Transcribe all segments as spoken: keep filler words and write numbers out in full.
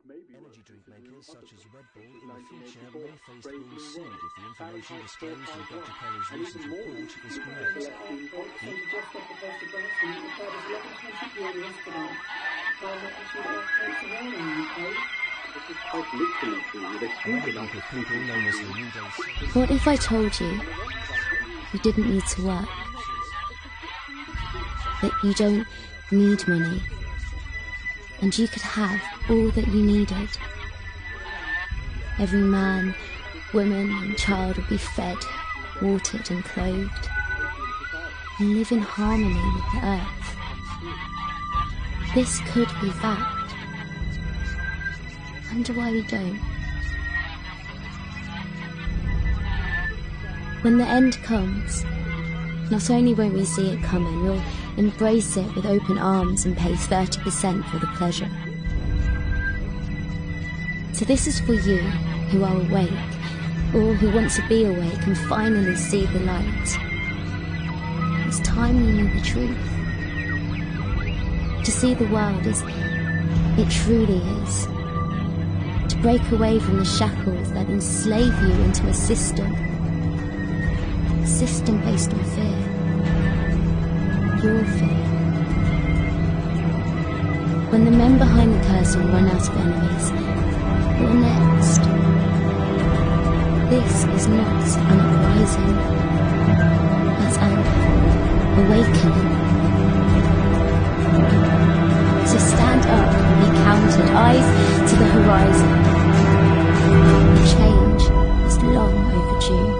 Energy drink makers such as Red Bull in the future may face being sued if the information disclosed in Doctor Kelly's recent report is correct. What if I told you you didn't need to work? That you don't need money, and you could have all that you needed. Every man, woman and child would be fed, watered and clothed, and live in harmony with the earth. This could be fact. Wonder why we don't. When the end comes, not only won't we see it coming, we'll embrace it with open arms and pay thirty percent for the pleasure. So this is for you who are awake, or who want to be awake and finally see the light. It's time you knew the truth. To see the world as it truly is. To break away from the shackles that enslave you into a system. A system based on fear. Your fear. When the men behind the curtain run out of enemies, you're next. This is not an uprising, but an awakening. So stand up and be counted, eyes to the horizon. Change is long overdue.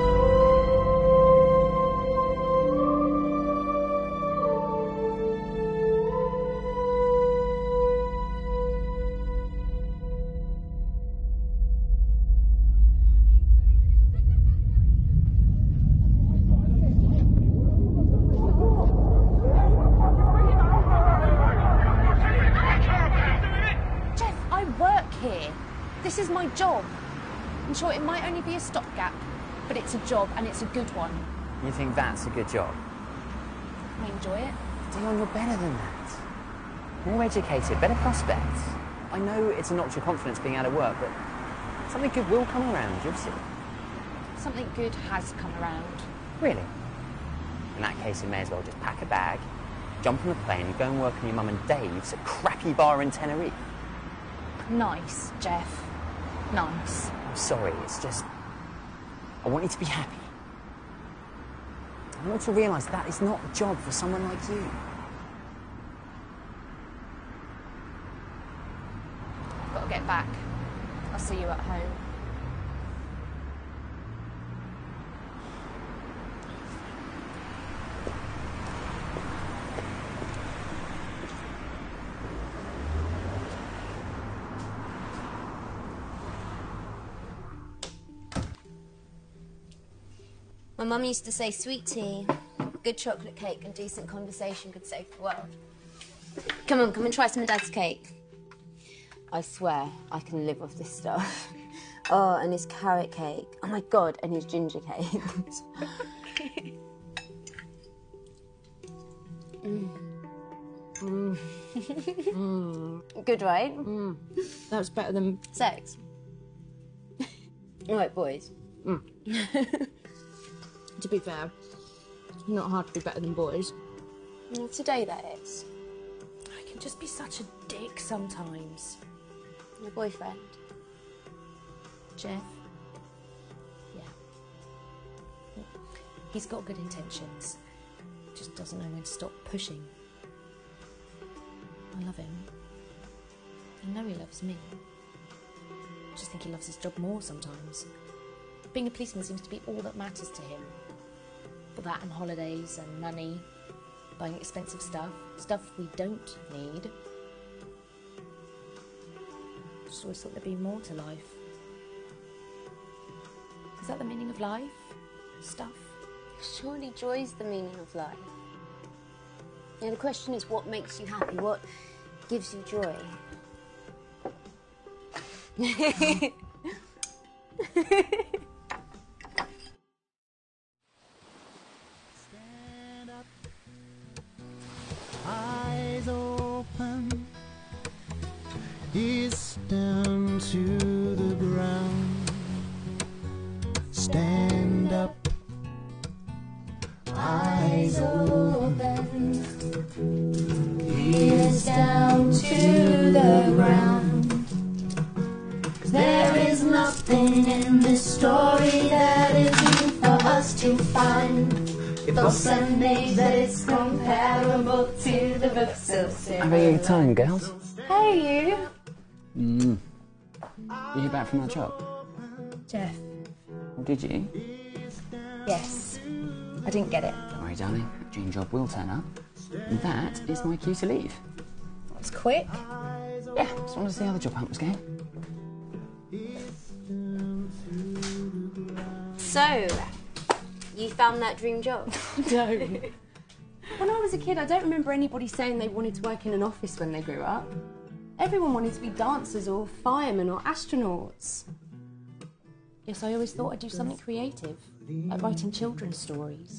This is my job. I'm sure it might only be a stopgap, but it's a job and it's a good one. You think that's a good job? I enjoy it. Dion, you're better than that. More educated, better prospects. I know it's a knock to your confidence being out of work, but something good will come around, you'll see. Something good has come around. Really? In that case, you may as well just pack a bag, jump on a plane, and go and work on your mum and Dave's a crappy bar in Tenerife. Nice, Jeff. Nice. I'm sorry, it's just... I want you to be happy. I want you to realise that is not a job for someone like you. I've got to get back. I'll see you at home. My mum used to say sweet tea, good chocolate cake and decent conversation could save the world. Come on, come and try some of Dad's cake. I swear, I can live off this stuff. Oh, and his carrot cake. Oh my God, and his ginger cake. mm. Mm. mm. Good, right? Mm. That was better than... sex. All right, boys. Mm. To be fair, it's not hard to be better than boys. Well, today that is. I can just be such a dick sometimes. Your boyfriend? Jeff? Yeah. He's got good intentions. Just doesn't know when to stop pushing. I love him. I know he loves me. I just think he loves his job more sometimes. Being a policeman seems to be all that matters to him. But that and holidays and money, buying expensive stuff, stuff we don't need. Just always thought there'd be more to life. Is that the meaning of life? Stuff? Surely joy's the meaning of life. Yeah, the question is what makes you happy? What gives you joy? Eyes open, he's down. down to the ground. Stand up, eyes open, ears down to the ground. 'Cause there is nothing in this story that isn't for us to find. They'll send me that it's comparable to the books of Sarah. Have a good time, girls. Hey, you. Mm. Are you back from that job? Jeff. Or did you? Yes. I didn't get it. Don't worry, darling. That dream job will turn up. And that is my cue to leave. It's quick. Yeah, just wanted to see how the job hunt was going. So, you found that dream job? No. When I was a kid, I don't remember anybody saying they wanted to work in an office when they grew up. Everyone wanted to be dancers or firemen or astronauts. Yes, I always thought I'd do something creative, like writing children's stories.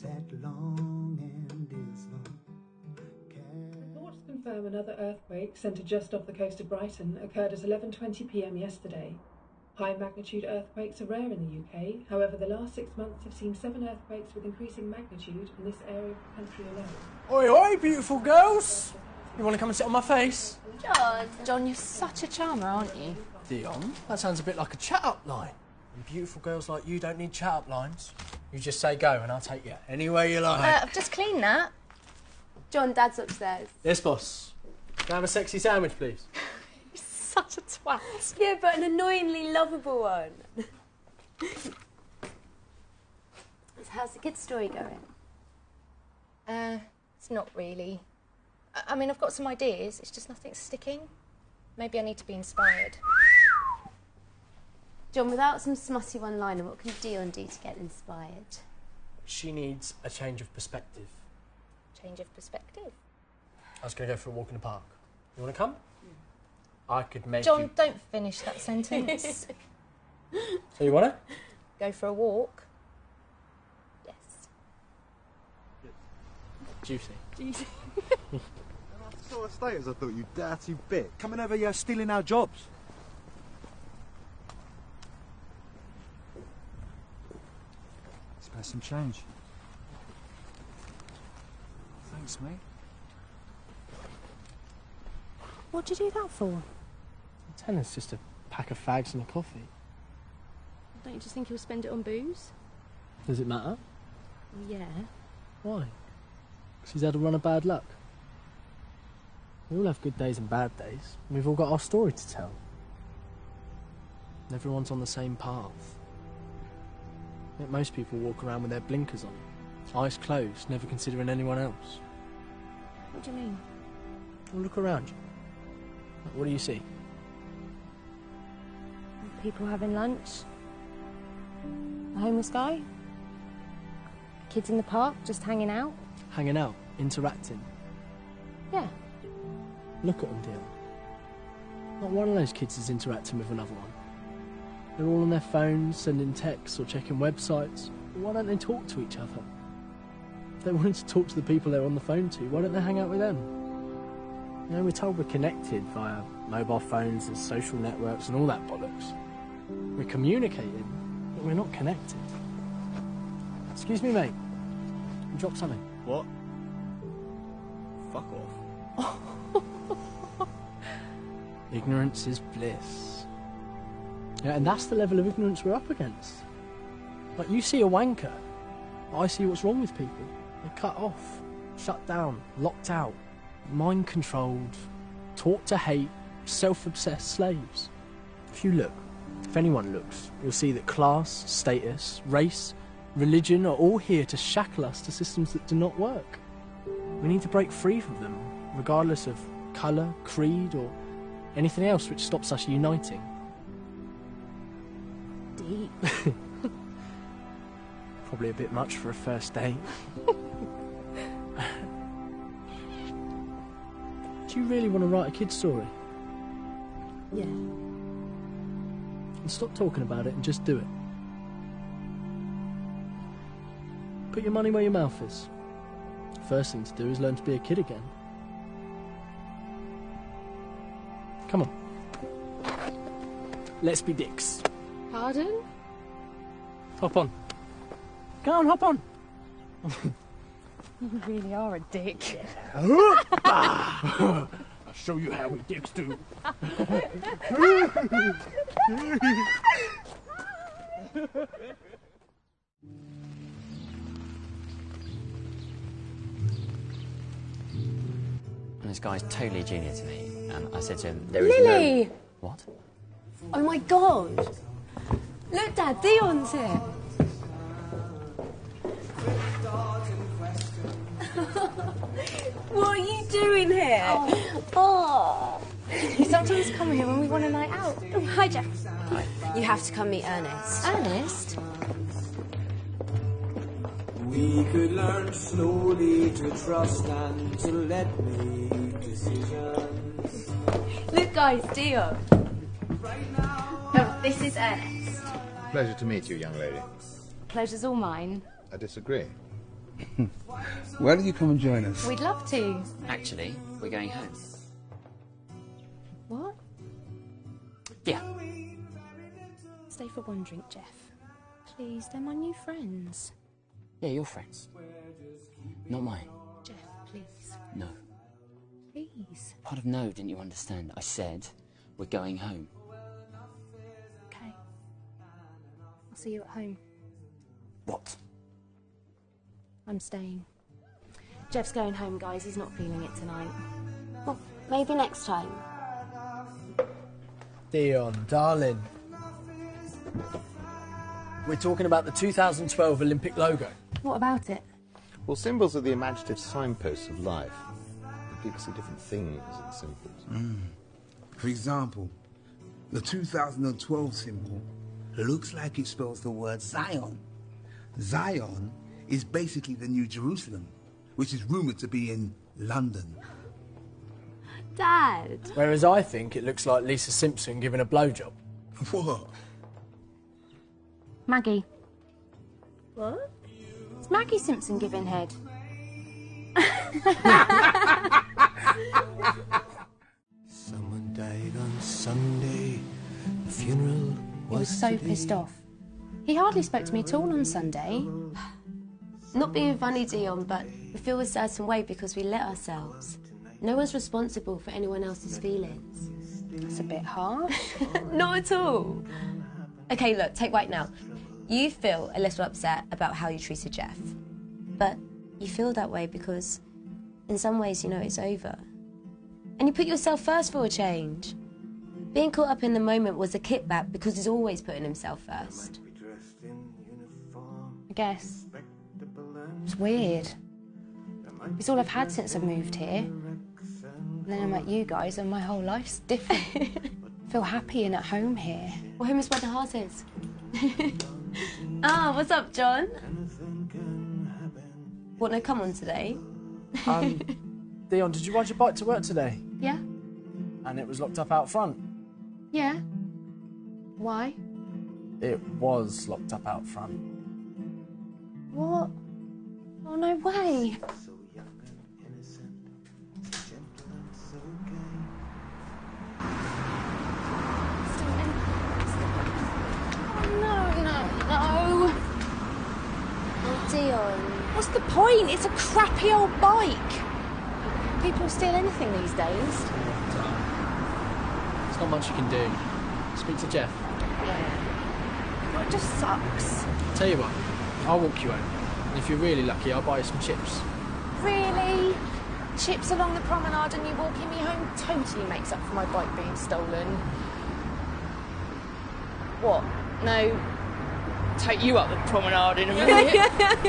Reports confirm another earthquake, centred just off the coast of Brighton, occurred at eleven twenty p m yesterday. High-magnitude earthquakes are rare in the U K. However, the last six months have seen seven earthquakes with increasing magnitude in this area of the country alone. Oi, oi, beautiful girls! You want to come and sit on my face? John! John, you're such a charmer, aren't you? Dion, that sounds a bit like a chat-up line. And beautiful girls like you don't need chat-up lines. You just say go and I'll take you anywhere you like. Uh, I've just cleaned that. John, Dad's upstairs. Yes, boss. Can I have a sexy sandwich, please? You're such a twat. Yeah, but an annoyingly lovable one. So how's the kid's story going? Uh, it's not really. I, I mean, I've got some ideas. It's just nothing's sticking. Maybe I need to be inspired. John, without some smutty one-liner, what can Dion do to get inspired? She needs a change of perspective. Change of perspective. I was going to go for a walk in the park. You want to come? Mm. I could make John, you... don't finish that sentence. So you want to? Go for a walk? Yes. Juicy. Juicy. After sort of status, I thought, you dirty bit. Coming over here stealing our jobs. Spare some change. Thanks, mate. What'd you do that for? Tenner's just a pack of fags and a coffee. Don't you just think he'll spend it on booze? Does it matter? Yeah. Why? Because he's had a run of bad luck. We all have good days and bad days. And we've all got our story to tell. And everyone's on the same path. Yet most people walk around with their blinkers on, eyes closed, never considering anyone else. What do you mean? Well, look around you. What do you see? People having lunch. A homeless guy. Kids in the park just hanging out. Hanging out, interacting. Yeah. Look at them, dear. Not one of those kids is interacting with another one. They're all on their phones, sending texts or checking websites. Why don't they talk to each other? If they wanted to talk to the people they're on the phone to, why don't they hang out with them? You know, we're told we're connected via mobile phones and social networks and all that bollocks. We're communicating, but we're not connected. Excuse me, mate. You dropped something. What? Fuck off. Ignorance is bliss. Yeah, and that's the level of ignorance we're up against. Like, you see a wanker, I see what's wrong with people. They're cut off, shut down, locked out, mind-controlled, taught to hate, self-obsessed slaves. If you look, if anyone looks, you'll see that class, status, race, religion are all here to shackle us to systems that do not work. We need to break free from them, regardless of colour, creed, or anything else which stops us uniting. Deep. Probably a bit much for a first date. Do you really want to write a kid's story? Yeah. And stop talking about it and just do it. Put your money where your mouth is. First thing to do is learn to be a kid again. Come on. let's be dicks. Pardon? Hop on. Go on, hop on. You really are a dick. I'll show you how we dicks do. And this guy's totally junior to me, and I said to him, there is Lily! no... What? Oh my god! Look, Dad, Dion's here. What are you doing here? Oh. oh. You sometimes come here when we want a night out. Oh, hi, Jeff. Hi. You have to come meet Ernest. Ernest? We could learn slowly to trust and to let make decisions. Look, guys, Dion. No, this is Ernest. Pleasure to meet you, young lady. Pleasure's all mine. I disagree. Why don't you come and join us? We'd love to. Actually, we're going home. What? Yeah. Stay for one drink, Jeff. Please, they're my new friends. Yeah, your friends. Not mine. Jeff, please. No. Please. Part of no, didn't you understand? I said, we're going home. Okay. I'll see you at home. What? I'm staying. Jeff's going home, guys. He's not feeling it tonight. Well, maybe next time. Dion, darling. We're talking about the two thousand twelve Olympic logo. What about it? Well, symbols are the imaginative signposts of life. People see different things in symbols. Mm. For example, the two thousand twelve symbol looks like it spells the word Zion. Zion is basically the New Jerusalem, which is rumoured to be in London. Dad! Whereas I think it looks like Lisa Simpson giving a blowjob. What? Maggie. What? It's Maggie Simpson giving head. Someone died on Sunday. The funeral was He was so pissed off. He hardly spoke to me at all on Sunday. Not being funny, Dion, but we feel a certain way because we let ourselves. No one's responsible for anyone else's feelings. That's a bit harsh. Not at all. Okay, look, take right now. You feel a little upset about how you treated Jeff. But you feel that way because in some ways you know it's over. And you put yourself first for a change. Being caught up in the moment was a kickback because he's always putting himself first. I guess. It's weird. It's all I've had since I've moved here. And then I met you guys and my whole life's different. I feel happy and at home here. Well, home is where the heart is. Ah, what's up, John? Want to come on today? Um, Dion, did you ride your bike to work today? Yeah? And it was locked up out front? Yeah. Why? It was locked up out front. What? Oh, no way. Dion. What's the point? It's a crappy old bike. People steal anything these days. There's not much you can do. Speak to Jeff. Yeah. Well, it just sucks. Tell you what, I'll walk you home. And if you're really lucky, I'll buy you some chips. Really? Chips along the promenade and you walking me home totally makes up for my bike being stolen. What? No. Take you up the promenade in a minute.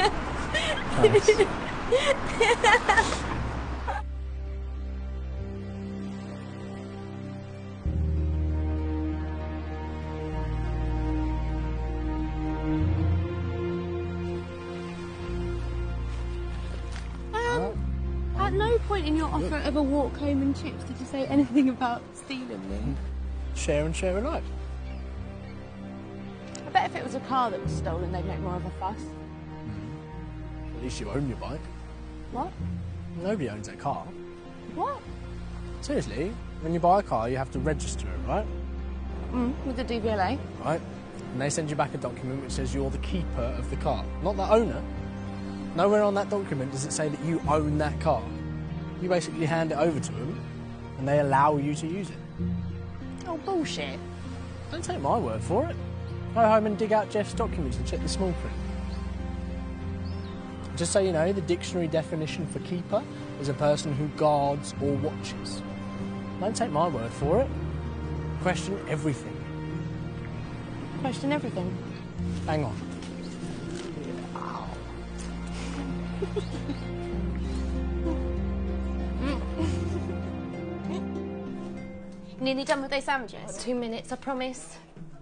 um, at no point in your offer of a walk home and chips did you say anything about stealing me. Share and share alike. I bet if it was a car that was stolen, they'd make more of a fuss. At least you own your bike. What? Nobody owns their car. What? Seriously, when you buy a car, you have to register it, right? Mm, with the D V L A. Right? And they send you back a document which says you're the keeper of the car, not the owner. Nowhere on that document does it say that you own that car. You basically hand it over to them, and they allow you to use it. Oh, bullshit. Don't take my word for it. Go home and dig out Jeff's documents and check the small print. Just so you know, the dictionary definition for keeper is a person who guards or watches. Don't take my word for it. Question everything. Question everything. Hang on. Nearly done with those sandwiches? Two minutes, I promise.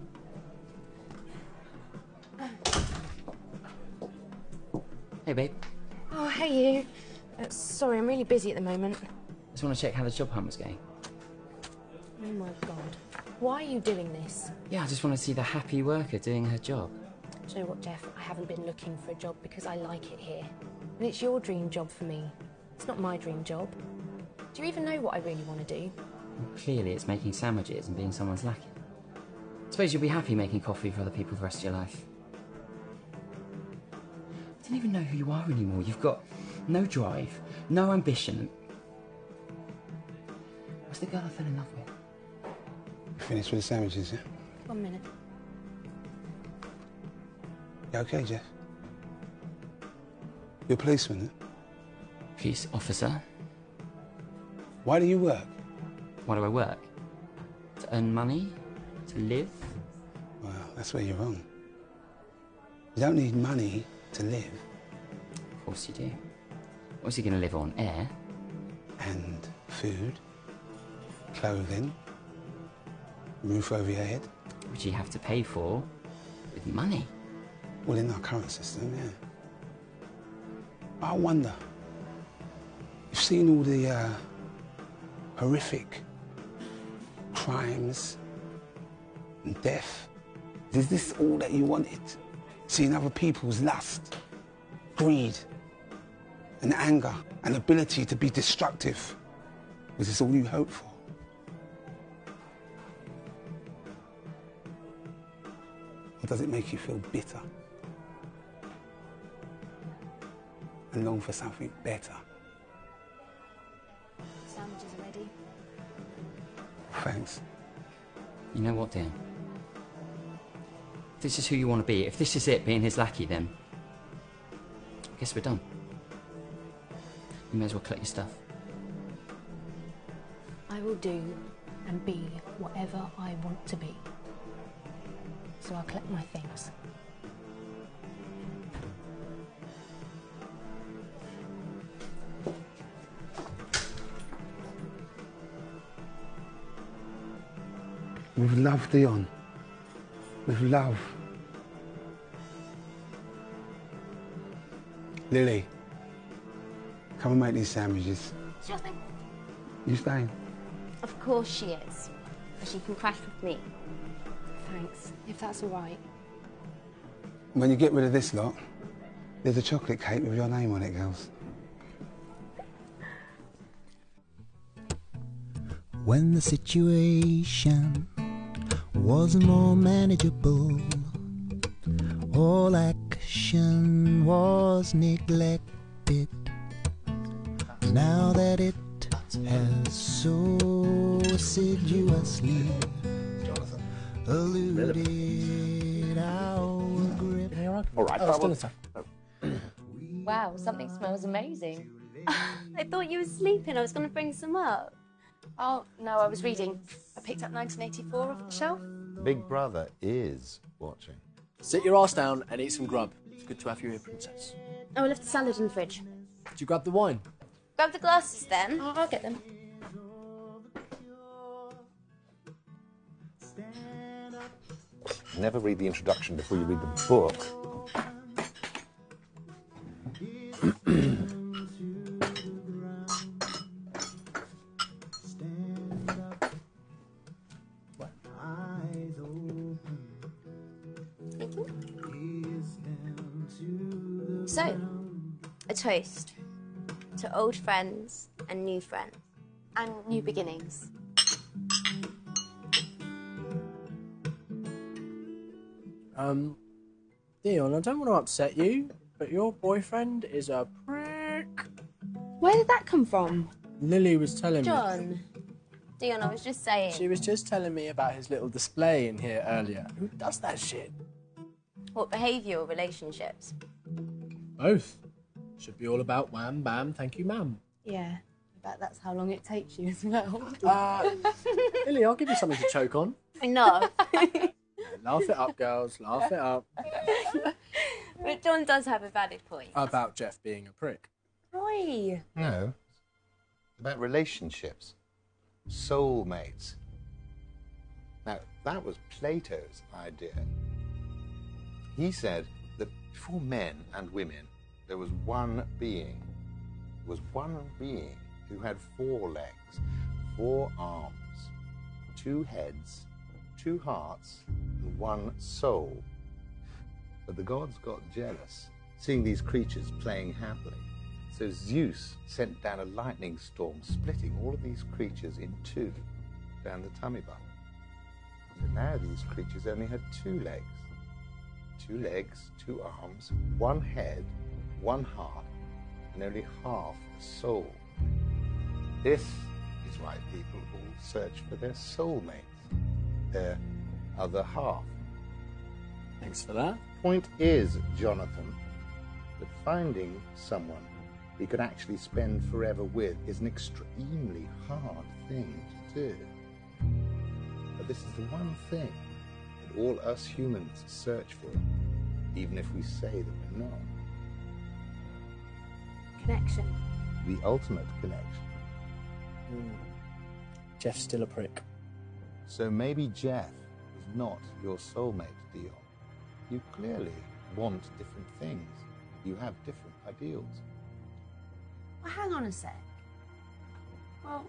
Hey, babe. Oh, hey you. Uh, sorry, I'm really busy at the moment. Just want to check how the job hunt was going. Oh my God. Why are you doing this? Yeah, I just want to see the happy worker doing her job. Do you know what, Jeff? I haven't been looking for a job because I like it here. And it's your dream job for me. It's not my dream job. Do you even know what I really want to do? Well, clearly it's making sandwiches and being someone's lackey. I suppose you'll be happy making coffee for other people the rest of your life. I don't even know who you are anymore. You've got no drive, no ambition. What's the girl I fell in love with? Finished with the sandwiches, yeah? One minute. You okay, Jeff? You're a policeman, eh? Police officer. Why do you work? Why do I work? To earn money? To live? Well, that's where you're wrong. You don't need money to live. Of course you do. What's he going to live on? Air? And food, clothing, roof over your head. Which you have to pay for with money. Well, in our current system, yeah. I wonder, you've seen all the uh, horrific crimes and death. Is this all that you wanted? Seeing other people's lust, greed, and anger, and ability to be destructive. Was this all you hoped for? Or does it make you feel bitter? And long for something better? Sandwiches are ready. Thanks. You know what, Dan? If this is who you want to be, if this is it, being his lackey, then I guess we're done. You may as well collect your stuff. I will do and be whatever I want to be. So I'll collect my things. With love, Dion. With love. Lily, come and make these sandwiches. Sure thing. You staying? Of course she is. But she can crash with me. Thanks, if that's all right. When you get rid of this lot, there's a chocolate cake with your name on it, girls. When the situation was more manageable, all action was neglected. Now that it has so assiduously eluded our grip. All right, Oh, dinner time. Wow, something smells amazing. I thought you were sleeping. I was going to bring some up. Oh, no, I was reading. I picked up nineteen eighty-four off the shelf. Big Brother is watching. Sit your ass down and eat some grub. It's good to have you here, Princess. Oh, I left the salad in the fridge. Did you grab the wine? Grab the glasses then. Oh, I'll get them. Never read the introduction before you read the book. So, a toast to old friends and new friends and new beginnings. Um, Dion, I don't want to upset you, but your boyfriend is a prick. Where did that come from? Lily was telling me. John. Dion, I was just saying. She was just telling me about his little display in here earlier. Who does that shit? What, behaviour or relationships? Both. Should be all about wham, bam, thank you, ma'am. Yeah, I bet that's how long it takes you as well. Uh, Lily, I'll give you something to choke on. Enough. Laugh it up, girls. Laugh it up. But John does have a valid point. About Jeff being a prick. Roy. No. About relationships. Soulmates. Now, that was Plato's idea. He said that before men and women, there was one being. There was one being who had four legs, four arms, two heads, two hearts, and one soul. But the gods got jealous, seeing these creatures playing happily. So Zeus sent down a lightning storm, splitting all of these creatures in two down the tummy button. So now these creatures only had two legs. Two legs, two arms, one head, one heart, and only half a soul. This is why people all search for their soulmates, their other half. Thanks for that. Point is, Jonathan, that finding someone we could actually spend forever with is an extremely hard thing to do. But this is the one thing that all us humans search for, even if we say that we're not. Connection. The ultimate connection. Mm. Jeff's still a prick. So maybe Jeff is not your soulmate, Dion. You clearly want different things. You have different ideals. Well, hang on a sec. Well,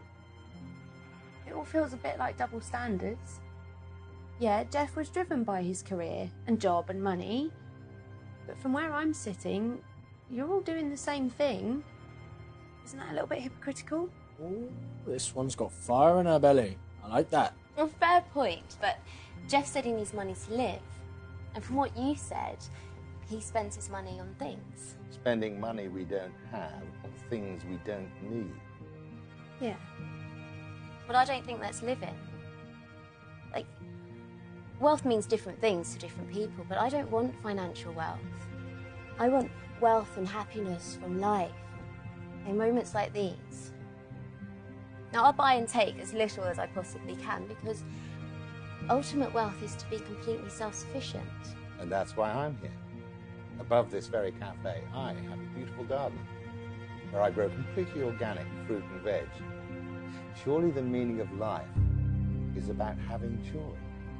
it all feels a bit like double standards. Yeah, Jeff was driven by his career and job and money. But from where I'm sitting, you're all doing the same thing. Isn't that a little bit hypocritical? Ooh, this one's got fire in her belly. I like that. Well, fair point, but Jeff said he needs money to live. And from what you said, he spends his money on things. Spending money we don't have on things we don't need. Yeah. But I don't think that's living. Like, wealth means different things to different people, but I don't want financial wealth. I want wealth and happiness from life in moments like these. Now, I'll buy and take as little as I possibly can because ultimate wealth is to be completely self-sufficient. And that's why I'm here. Above this very cafe, I have a beautiful garden where I grow completely organic fruit and veg. Surely the meaning of life is about having joy.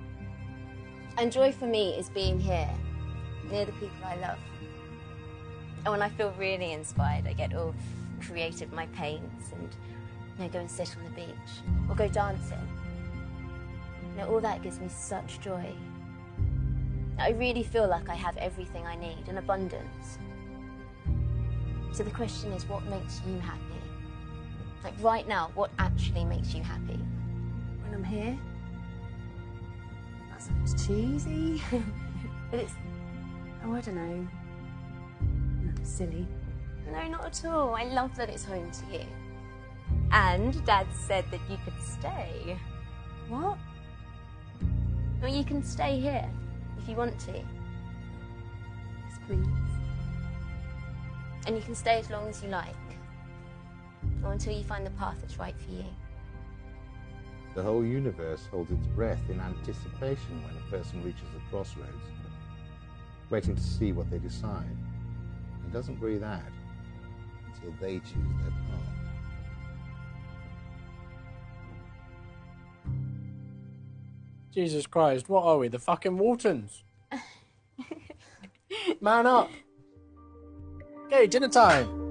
And joy for me is being here, near the people I love. And when I feel really inspired, I get all creative with my paints and you know, go and sit on the beach or go dancing. You know, all that gives me such joy. I really feel like I have everything I need in abundance. So the question is, what makes you happy? Like right now, what actually makes you happy? When I'm here? That sounds cheesy. But it's, oh, I don't know. No, silly. No, not at all. I love that it's home to you. And Dad said that you could stay. What? Well, you can stay here if you want to. Yes, please. And you can stay as long as you like. Or until you find the path that's right for you. The whole universe holds its breath in anticipation when a person reaches a crossroads, waiting to see what they decide, and doesn't breathe out until they choose their path. Jesus Christ, what are we, the fucking Waltons? Man up! Okay, dinner time!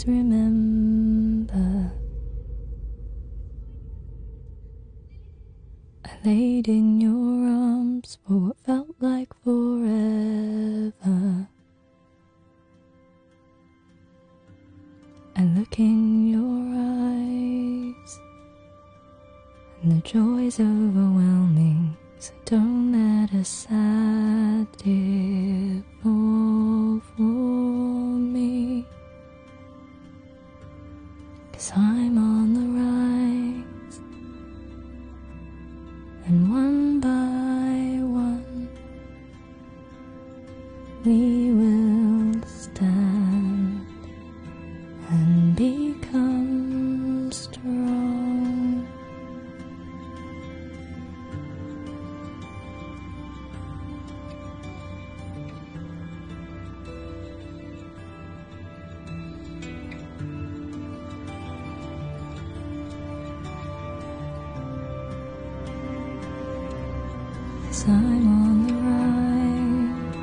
always remember I laid in your arms for what felt like forever. I look in your eyes and the joy's overwhelming, so don't let a sad tear fall for me, 'cause I'm on the rise, and one by one we will stand and become strong. As I'm on the rise,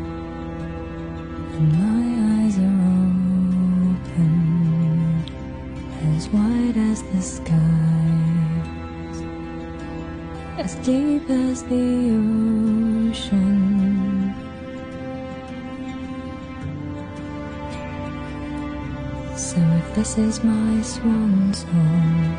and my eyes are open, as wide as the skies, as deep as the ocean. So if this is my swan song,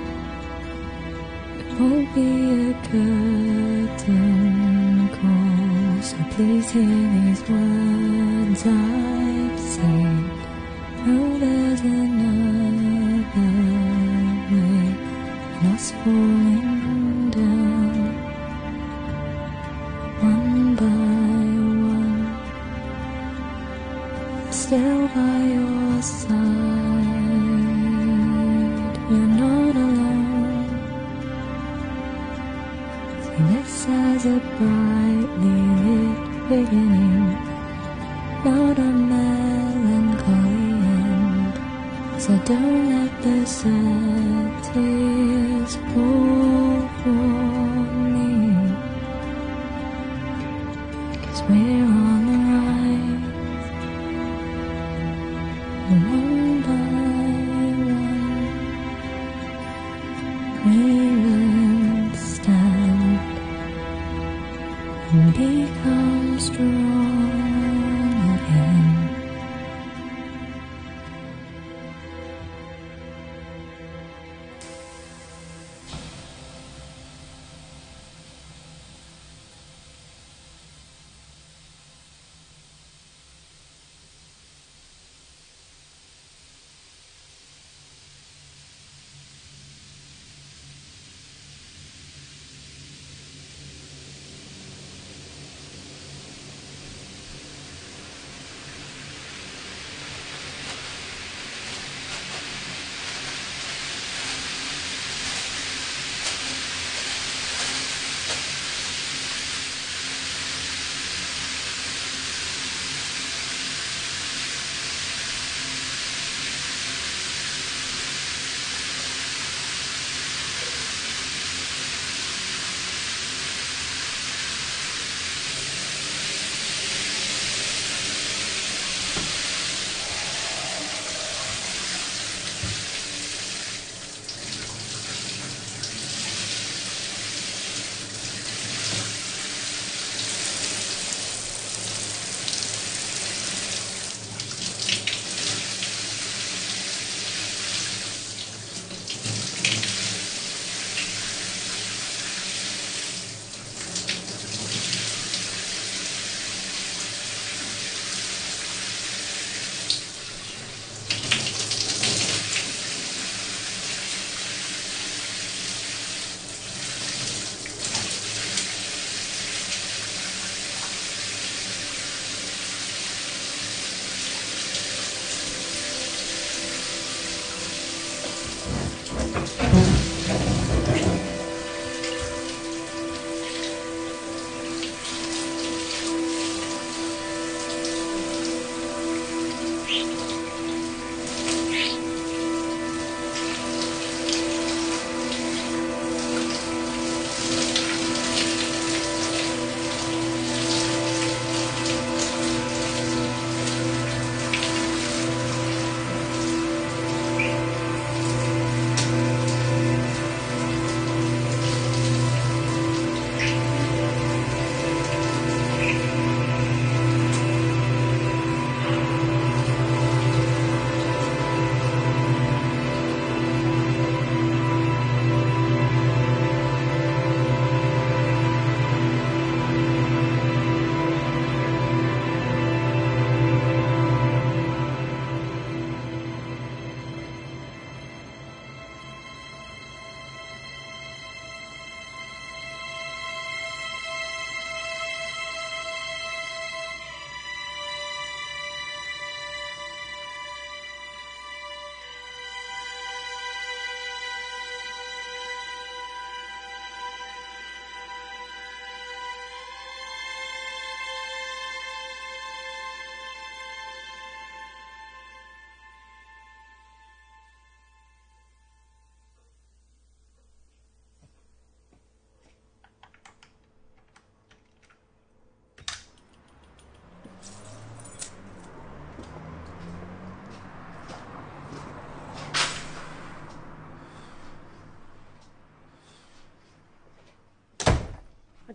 won't be a curtain call, so please hear these words I've said. Know there's another way than us falling down, one by one, still by your side. We're not alone. This has a brightly lit beginning, not a melancholy end. So don't let the sad tears fall for me, 'cause we're on the rise, and one by one we will stand and become strong again.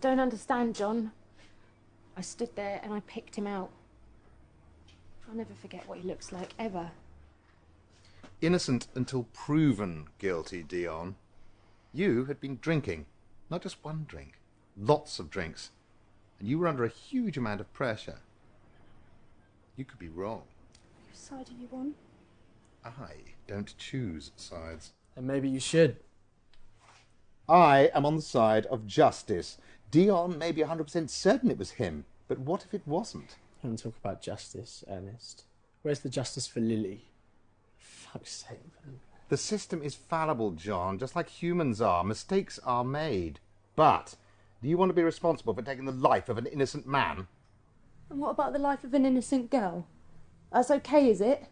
don't understand, John. I stood there and I picked him out. I'll never forget what he looks like, ever. Innocent until proven guilty, Dion. You had been drinking. Not just one drink. Lots of drinks. And you were under a huge amount of pressure. You could be wrong. Whose side are you on? I don't choose sides. And maybe you should. I am on the side of justice. Dion may be one hundred percent certain it was him, but what if it wasn't? Don't talk about justice, Ernest. Where's the justice for Lily? Fuck's sake, man. The system is fallible, John, just like humans are. Mistakes are made. But do you want to be responsible for taking the life of an innocent man? And what about the life of an innocent girl? That's okay, is it?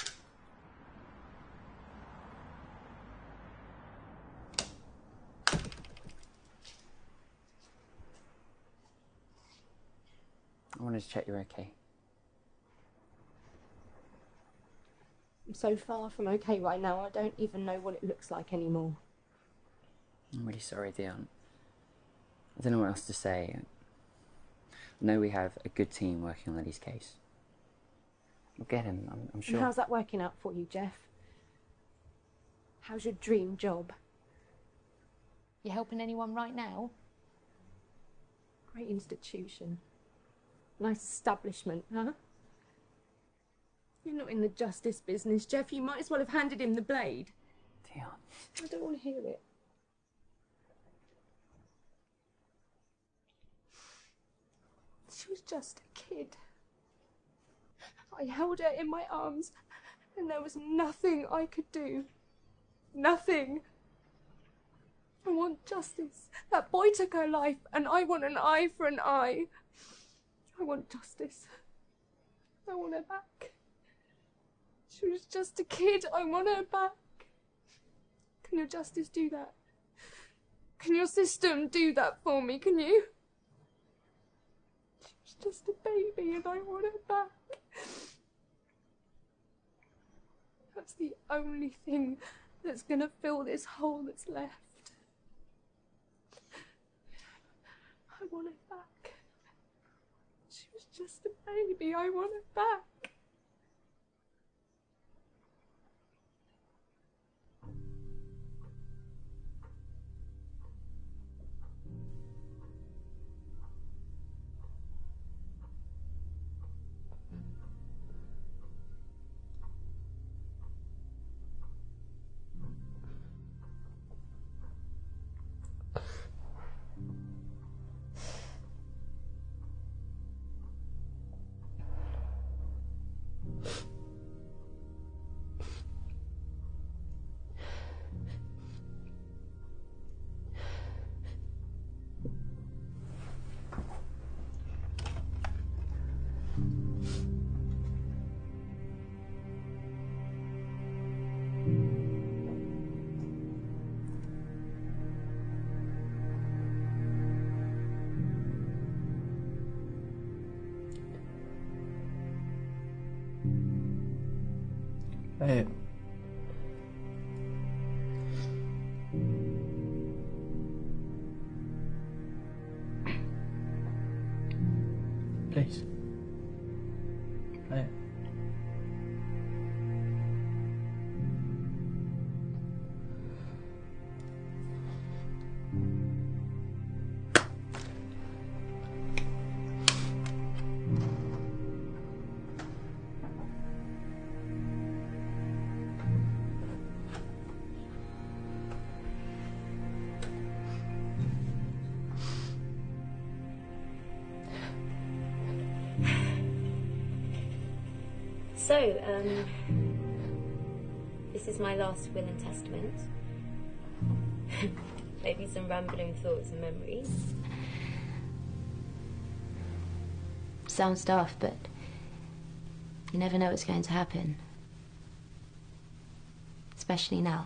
I wanted to check you're okay. I'm so far from okay right now, I don't even know what it looks like anymore. I'm really sorry, Dion. I don't know what else to say. I know we have a good team working on Lily's case. We'll get him, I'm, I'm sure. And how's that working out for you, Jeff? How's your dream job? You helping anyone right now? Great institution. Nice establishment, huh? You're not in the justice business, Jeff. You might as well have handed him the blade. Dion. I don't want to hear it. She was just a kid. I held her in my arms, and there was nothing I could do. Nothing. I want justice. That boy took her life, and I want an eye for an eye. I want justice. I want her back. She was just a kid. I want her back. Can your justice do that? Can your system do that for me? Can you? She was just a baby and I want her back. That's the only thing that's going to fill this hole that's left. I want her back. She was just a baby. I want her back. Hey. Please. Play it. So, um, this is my last will and testament. Maybe some rambling thoughts and memories. Sounds daft, but you never know what's going to happen. Especially now.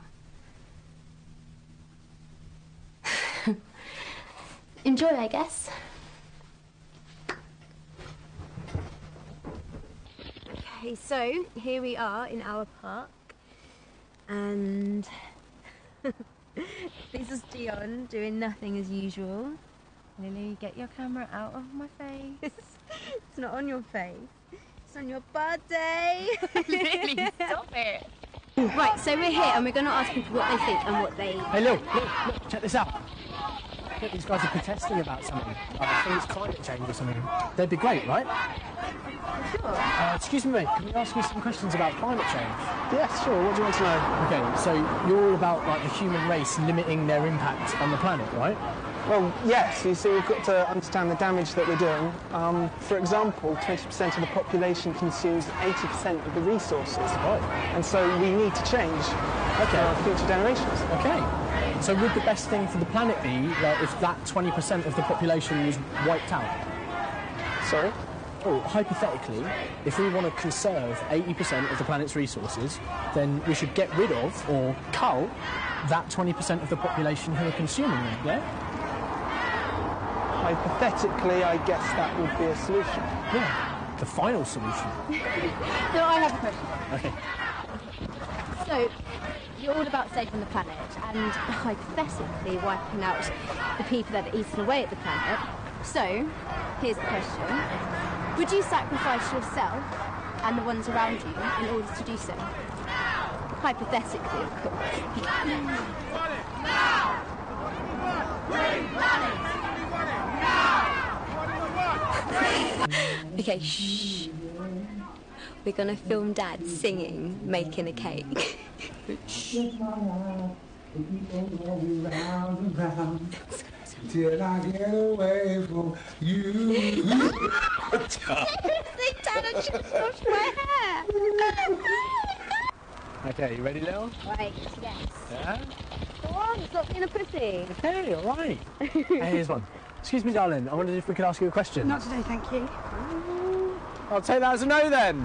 Enjoy, I guess. Okay, so here we are in our park, and this is Dion doing nothing as usual. Lily, get your camera out of my face. It's not on your face. It's on your birthday. Lily, stop it. Right, so we're here and we're going to ask people what they think and what they... Hey, look, look, look, check this out. Look, these guys are protesting about something. I think it's climate change or something. They'd be great, right? Sure. Uh, excuse me, mate, can we ask you some questions about climate change? Yes, sure. What do you want to know? Okay, so you're all about, like, the human race limiting their impact on the planet, right? Well, yes. You see, we've got to understand the damage that we're doing. Um, for example, twenty percent of the population consumes eighty percent of the resources. Right. And so we need to change okay. for our future generations. Okay. So would the best thing for the planet be like, if that twenty percent of the population was wiped out? Sorry? Oh, hypothetically, if we want to conserve eighty percent of the planet's resources, then we should get rid of, or cull, that twenty percent of the population who are consuming them, yeah? Hypothetically, I guess that would be a solution. Yeah, the final solution. So I have a question. Okay. So, you're all about saving the planet and hypothetically wiping out the people that are eating away at the planet. So, here's the question. Would you sacrifice yourself and the ones around you in order to do so? Hypothetically, of course. Okay, shh. We're going to film Dad singing, making a cake. Shh. Till I get away from you. Seriously, Dad, I just washed my hair. Okay, you ready, Lil? Right, yes. Yeah? Go on, stop being a pussy. Okay, all right. Hey, here's one. Excuse me, darling, I wondered if we could ask you a question. Not today, thank you. I'll take that as a no, then.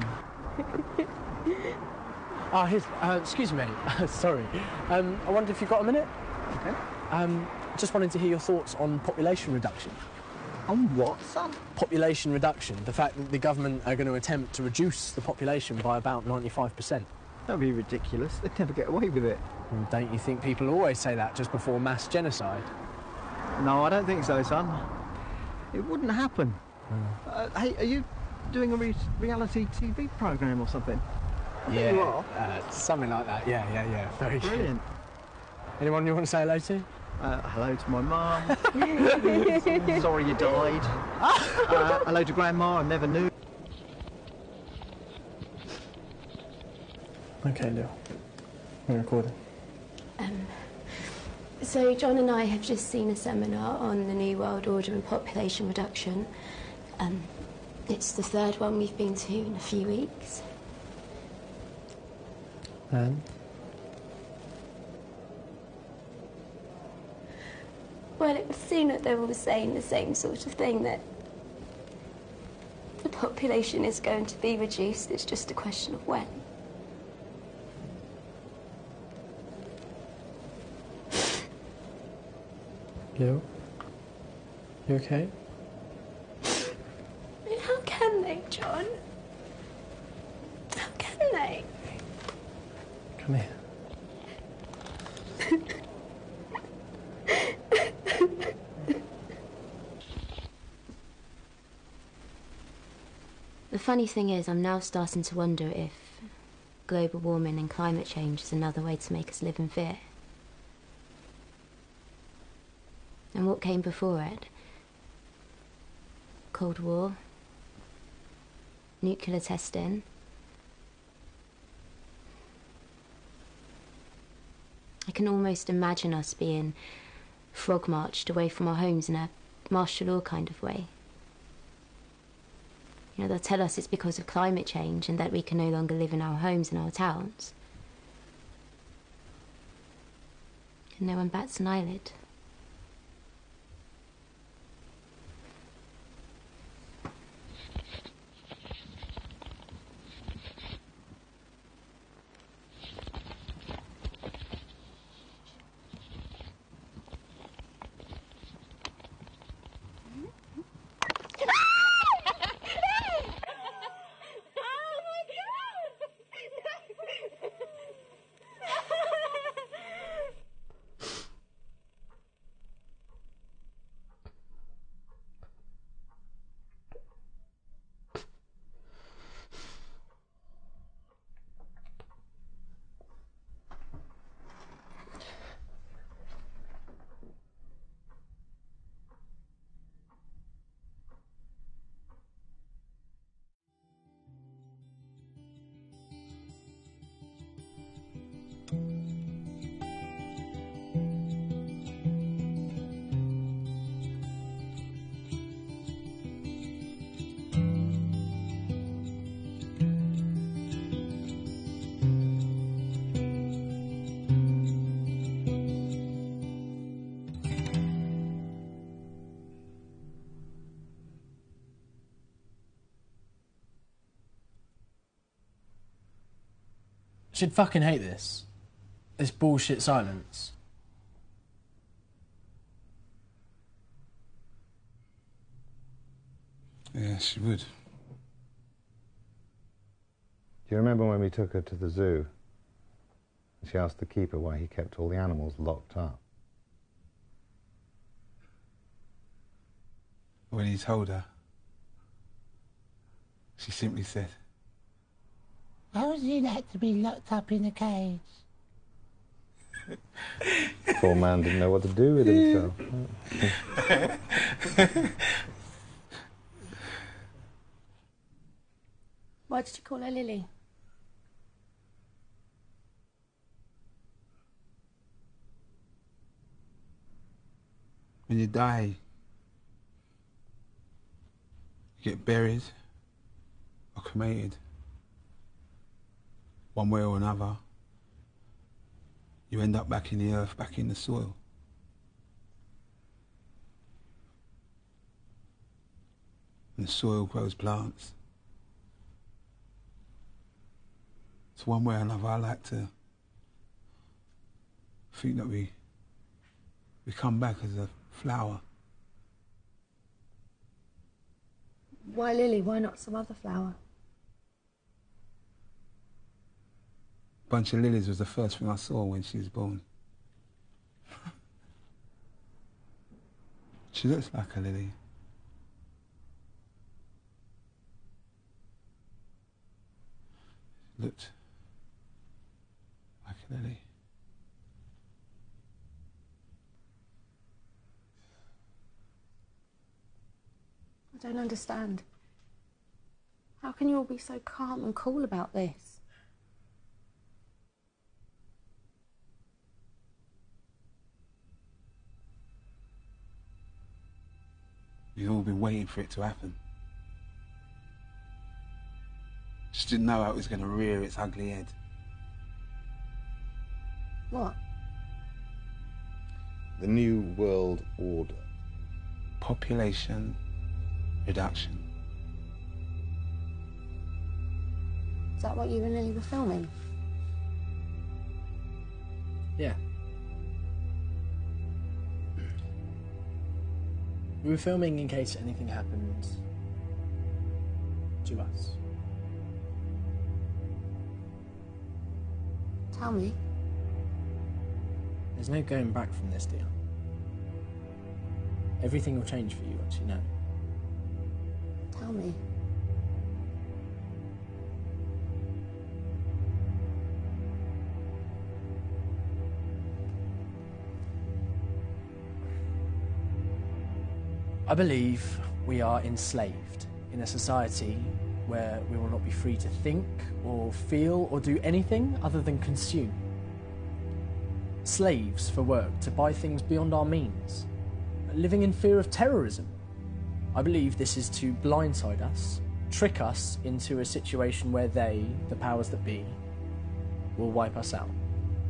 Ah, oh, here's... Uh, excuse me, sorry. Um, I wondered if you've got a minute? Okay. Um, just wanted to hear your thoughts on population reduction. On what, son? Population reduction. The fact that the government are going to attempt to reduce the population by about ninety-five percent. That would be ridiculous. They'd never get away with it. And don't you think people always say that just before mass genocide? No, I don't think so, son. It wouldn't happen. Mm. Uh, hey, are you doing a re reality T V programme or something? I Yeah, think you are. Uh, something like that. Yeah, yeah, yeah. Very Brilliant. Good. Anyone you want to say hello to? Uh, hello to my mum. Sorry you died. uh, hello to Grandma, I never knew. Okay, Lil. We're recording. Um, so John and I have just seen a seminar on the New World Order and population reduction. Um, it's the third one we've been to in a few weeks. And? Well, it would seem that they were saying the same sort of thing, that the population is going to be reduced, it's just a question of when. Lil? You okay? How can they, John? How can they? Come here. The funny thing is, I'm now starting to wonder if global warming and climate change is another way to make us live in fear. And what came before it? Cold War, nuclear testing. I can almost imagine us being frog marched away from our homes in a martial law kind of way. You know, they'll tell us it's because of climate change and that we can no longer live in our homes and our towns. And no one bats an eyelid. She'd fucking hate this. This bullshit silence. Yeah, she would. Do you remember when we took her to the zoo? She asked the keeper why he kept all the animals locked up. When he told her, she simply said, "Why would he like to be locked up in a cage?" Poor man didn't know what to do with himself. Why did you call her Lily? When you die, you get buried or cremated, one way or another. You end up back in the earth, back in the soil. And the soil grows plants. So one way or another, I like to think that we we come back as a flower. Why Lily? Why not some other flower? Bunch of lilies was the first thing I saw when she was born. She looks like a lily. Looked like a lily. I don't understand. How can you all be so calm and cool about this? We've all been waiting for it to happen. Just didn't know how it was going to rear its ugly head. What? The New World Order. Population reduction. Is that what you and Lily were filming? Yeah. We were filming in case anything happened to us. Tell me. There's no going back from this deal. Everything will change for you once you know. Tell me. I believe we are enslaved in a society where we will not be free to think or feel or do anything other than consume. Slaves for work to buy things beyond our means, living in fear of terrorism. I believe this is to blindside us, trick us into a situation where they, the powers that be, will wipe us out.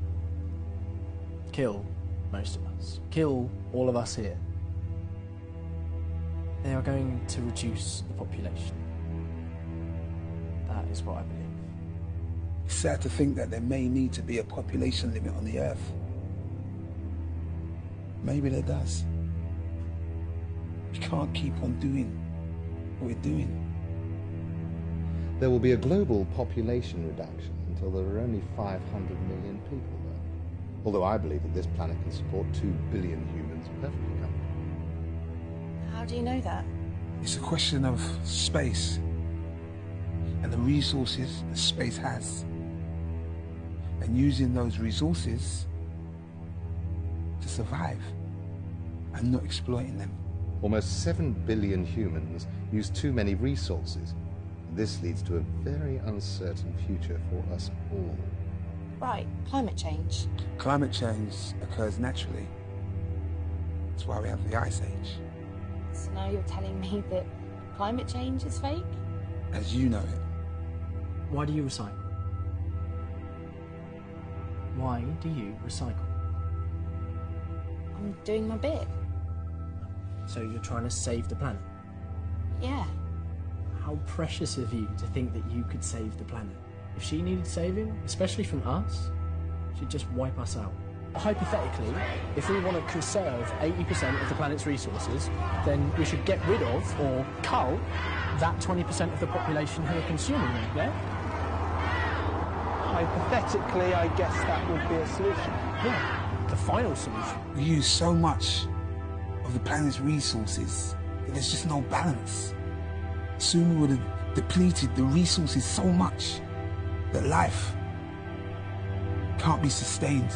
Kill most of us. Kill all of us here. They are going to reduce the population. That is what I believe. It's sad to think that there may need to be a population limit on the earth. Maybe there does. We can't keep on doing what we're doing. There will be a global population reduction until there are only five hundred million people there. Although I believe that this planet can support two billion humans perfectly comfortably. How do you know that? It's a question of space and the resources that space has, and using those resources to survive and not exploiting them. Almost seven billion humans use too many resources. This leads to a very uncertain future for us all. Right, climate change. Climate change occurs naturally. That's why we have the Ice Age. So now you're telling me that climate change is fake? As you know it. Why do you recycle? Why do you recycle? I'm doing my bit. So you're trying to save the planet? Yeah. How precious of you to think that you could save the planet. if she needed saving, especially from us, she'd just wipe us out. Hypothetically, if we want to conserve eighty percent of the planet's resources, then we should get rid of, or cull, that twenty percent of the population who are consuming them, yeah? Hypothetically, I guess that would be a solution. Yeah, the final solution. We use so much of the planet's resources that there's just no balance. Soon we would have depleted the resources so much that life can't be sustained.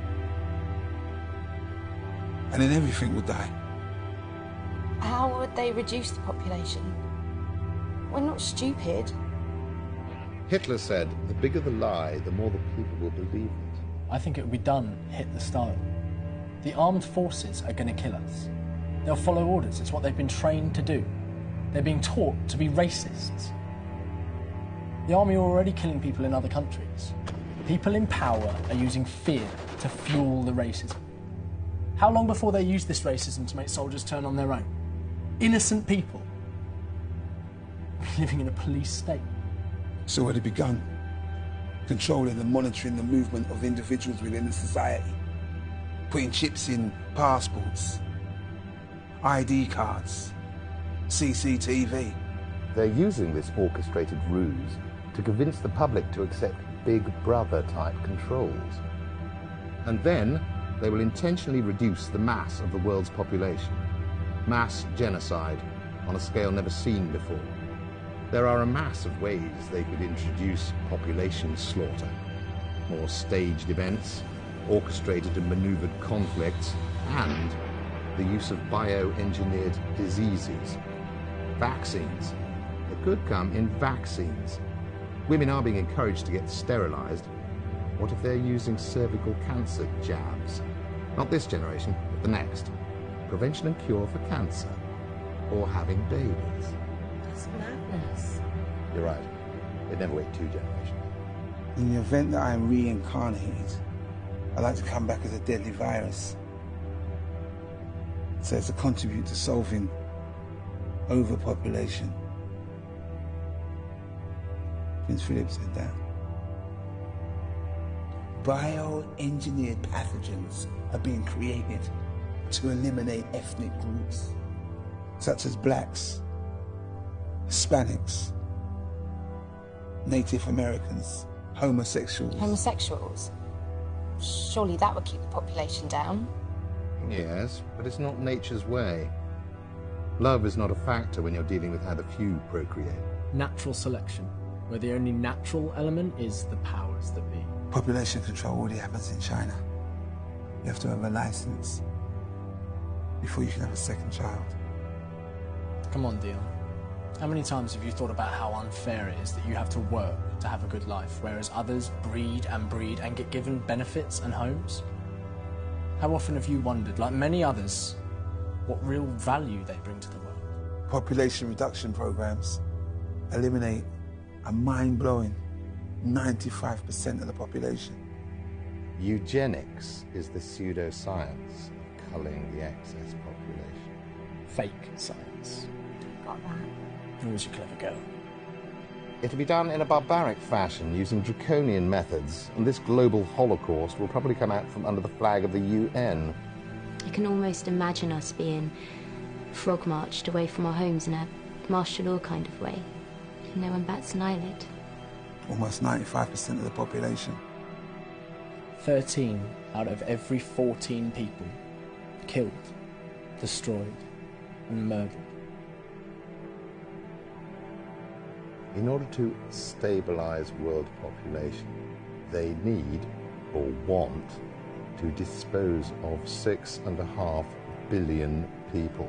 And then everything would die. How would they reduce the population? We're not stupid. Hitler said, the bigger the lie, the more the people will believe it. I think it would be done Hitler style. The armed forces are going to kill us. They'll follow orders. It's what they've been trained to do. They're being taught to be racists. The army are already killing people in other countries. People in power are using fear to fuel the racism. How long before they use this racism to make soldiers turn on their own? Innocent people. Living in a police state. So it had begun. Controlling and monitoring the movement of individuals within the society. Putting chips in passports. I D cards. C C T V. They're using this orchestrated ruse to convince the public to accept Big Brother-type controls. And then they will intentionally reduce the mass of the world's population. Mass genocide on a scale never seen before. There are a mass of ways they could introduce population slaughter. More staged events, orchestrated and maneuvered conflicts, and the use of bioengineered diseases. Vaccines. It could come in vaccines. Women are being encouraged to get sterilized. What if they're using cervical cancer jabs? Not this generation, but the next. Prevention and cure for cancer. Or having babies. That's madness. You're right. They'd never wait two generations. In the event that I am reincarnated, I'd like to come back as a deadly virus. So as to contribute to solving overpopulation. Prince Philip said that. Bioengineered pathogens are being created to eliminate ethnic groups, such as blacks, Hispanics, Native Americans, homosexuals. Homosexuals? Surely that would keep the population down. Yes, but it's not nature's way. Love is not a factor when you're dealing with how the few procreate. Natural selection, where the only natural element is the powers that be. Population control already happens in China. You have to have a license before you can have a second child. Come on, Dion. How many times have you thought about how unfair it is that you have to work to have a good life, whereas others breed and breed and get given benefits and homes? How often have you wondered, like many others, what real value they bring to the world? Population reduction programs eliminate a mind-blowing ninety-five percent of the population. Eugenics is the pseudoscience of culling the excess population. Fake science. Got that. Who was a clever girl? It'll be done in a barbaric fashion using draconian methods, and this global holocaust will probably come out from under the flag of the U N. I can almost imagine us being frog marched away from our homes in a martial law kind of way. No one bats an eyelid. Almost ninety-five percent of the population. thirteen out of every fourteen people killed, destroyed, and murdered. In order to stabilize world population, they need, or want, to dispose of six and a half billion people.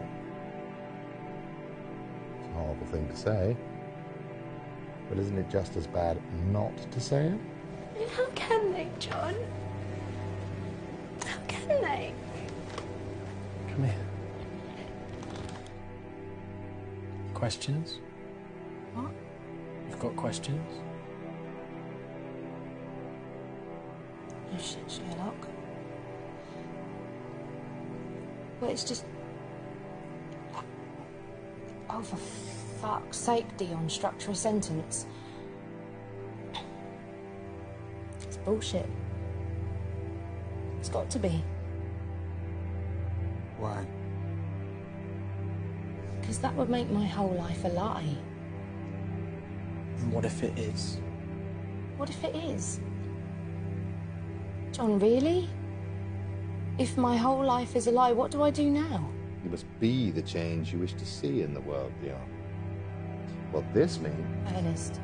It's a horrible thing to say, but isn't it just as bad not to say it? How can they, John? How can they? Come here. Questions? What? You've got questions? Oh shit, Sherlock. Well, it's just... Oh, for fuck's sake, Dion, structure a sentence. bullshit. It's got to be. Why? Because that would make my whole life a lie. And what if it is? What if it is? John, really? If my whole life is a lie, what do I do now? You must be the change you wish to see in the world, Dion. What this means... Ernest.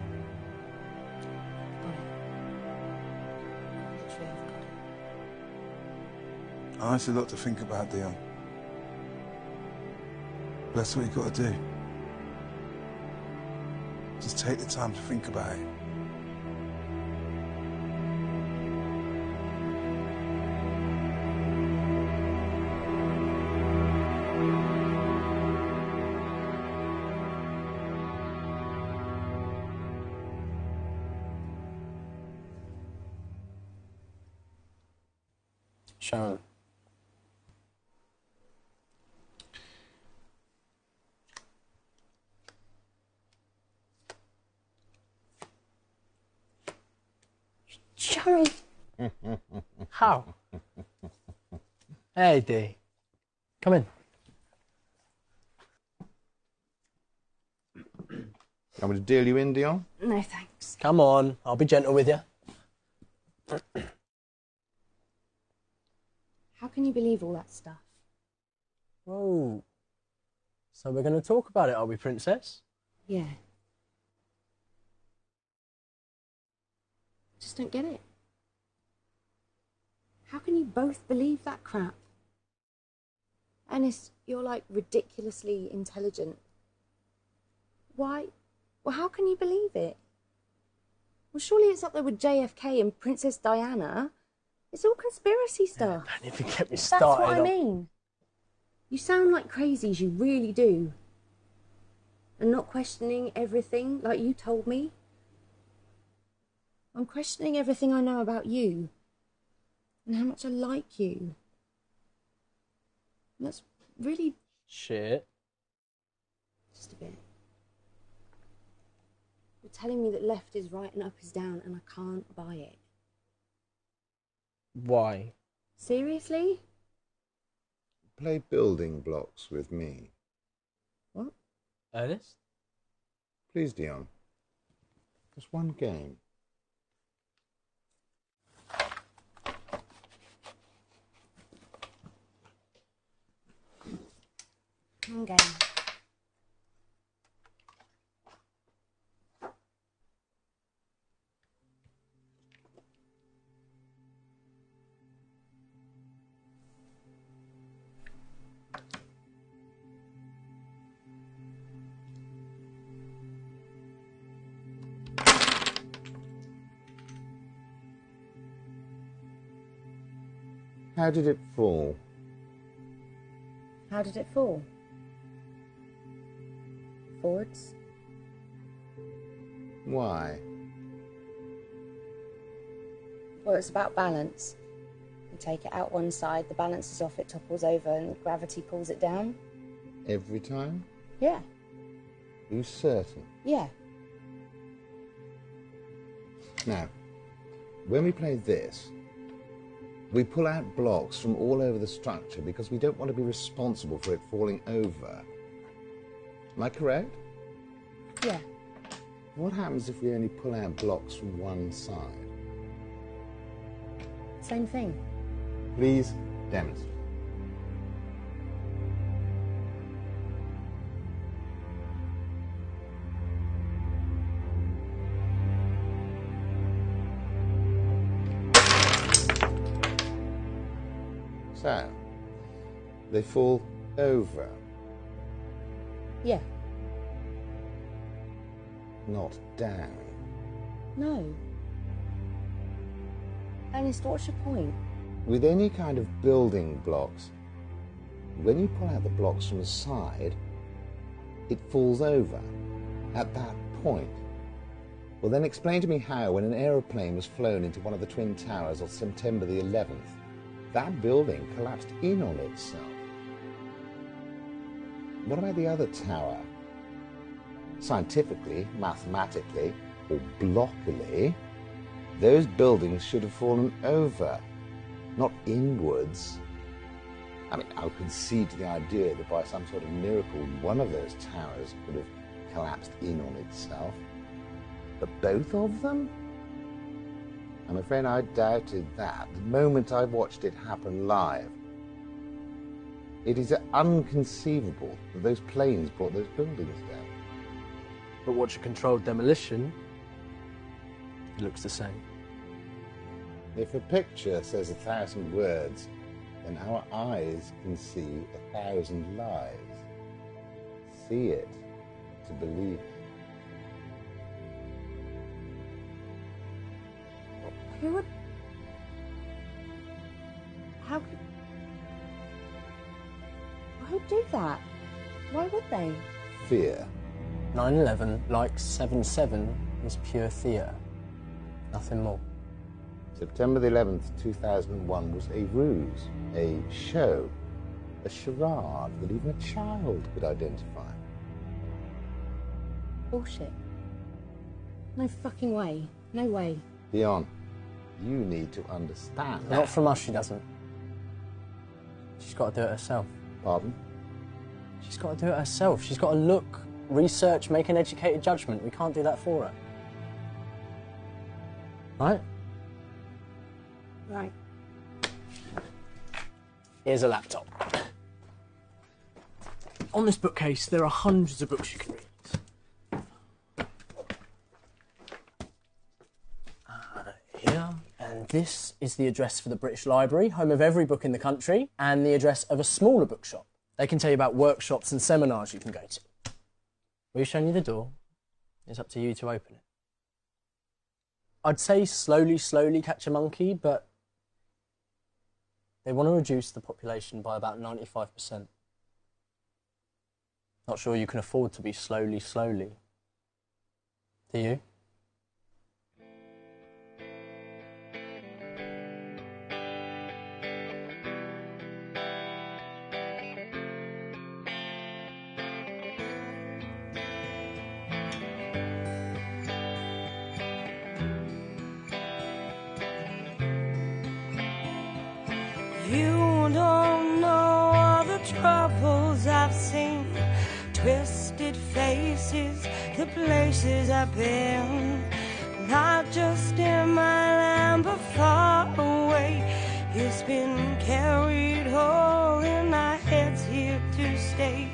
Oh, it's a lot to think about, Dion. But that's what you got to do. Just take the time to think about it. Sharon. Sharon. How? Hey, Dee. Come in. Want me to deal you in, Dion? No, thanks. Come on, I'll be gentle with you. How can you believe all that stuff? Whoa. So we're going to talk about it, are we, Princess? Yeah. Just don't get it. How can you both believe that crap? Ernest, you're like ridiculously intelligent. Why? Well, how can you believe it? Well, surely it's up there with J F K and Princess Diana. It's all conspiracy stuff. Yeah, don't even get me That's started. what I mean. You sound like crazies, you really do. And not questioning everything like you told me. I'm questioning everything I know about you. And how much I like you. And that's really... Shit. Just a bit. You're telling me that left is right and up is down and I can't buy it. Why? Seriously? Play building blocks with me. What? Ernest? Please, Dion. Just one game. One game. How did it fall? How did it fall? Forwards. Why? Well, it's about balance. You take it out one side, the balance is off, it topples over, and gravity pulls it down. Every time? Yeah. Are you certain? Yeah. Now, when we play this, we pull out blocks from all over the structure because we don't want to be responsible for it falling over. Am I correct? Yeah. What happens if we only pull out blocks from one side? Same thing. Please demonstrate. So, they fall over. Yeah. Not down. No. Ernest, what's your point? With any kind of building blocks, when you pull out the blocks from the side, it falls over at that point. Well, then explain to me how, when an aeroplane was flown into one of the Twin Towers on September the eleventh, that building collapsed in on itself. What about the other tower? Scientifically, mathematically, or blockily, Those buildings should have fallen over, not inwards. I mean, I'll concede to the idea that by some sort of miracle, one of those towers could have collapsed in on itself. But both of them? I'm afraid I doubted that the moment I watched it happen live. It is inconceivable that those planes brought those buildings down. But watch a controlled demolition, it looks the same. If a picture says a thousand words, then our eyes can see a thousand lies. See it to believe it. Who would... How could... Who would do that? Why would they? Fear. nine eleven, like seven seven, is pure theatre. Nothing more. September the eleventh, two thousand one was a ruse, a show, a charade that even a child could identify. Bullshit. No fucking way. No way. Dion, you need to understand. Not from us, she doesn't. She's got to do it herself. Pardon? She's got to do it herself. She's got to look, research, make an educated judgment. We can't do that for her. Right? Right. Here's a laptop. On this bookcase, there are hundreds of books you can read. Uh, here, and this is the address for the British Library, home of every book in the country, and the address of a smaller bookshop. They can tell you about workshops and seminars you can go to. We've shown you the door. It's up to you to open it. I'd say slowly, slowly catch a monkey, but they want to reduce the population by about ninety-five percent. Not sure you can afford to be slowly, slowly. Do you? You don't know all the troubles I've seen, twisted faces, the places I've been, not just in my land but far away. It's been carried all in my head's here to stay.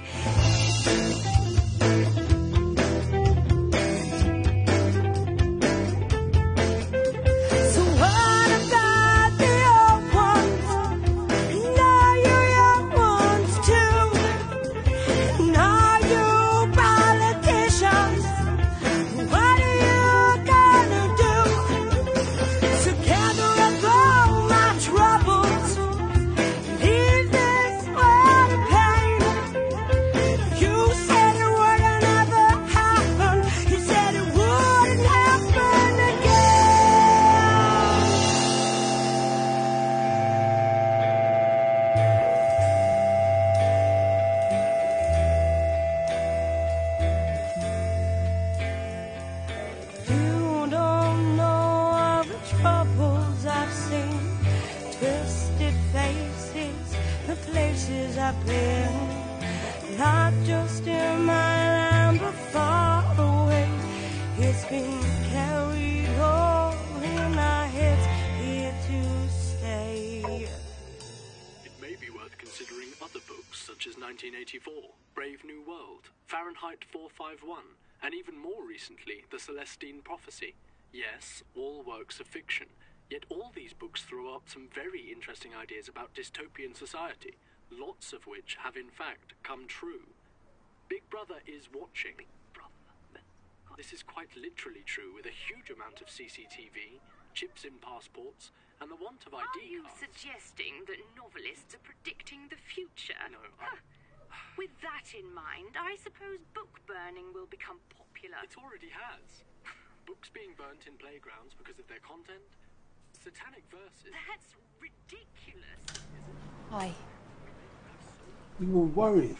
I've been, not just in my land but far away. It's been carried all in our heads, here to stay. It may be worth considering other books such as nineteen eighty-four, Brave New World, Fahrenheit four fifty-one, and even more recently, The Celestine Prophecy. Yes, all works of fiction, yet all these books throw up some very interesting ideas about dystopian society, lots of which have in fact come true. Big Brother is watching. Big Brother. This is quite literally true, with a huge amount of C C T V, chips in passports, and the want of I D Are you cards. suggesting that novelists are predicting the future? No. I... With that in mind, I suppose book burning will become popular. It already has. Books being burnt in playgrounds because of their content. Satanic verses. That's ridiculous. Hi. We were worried.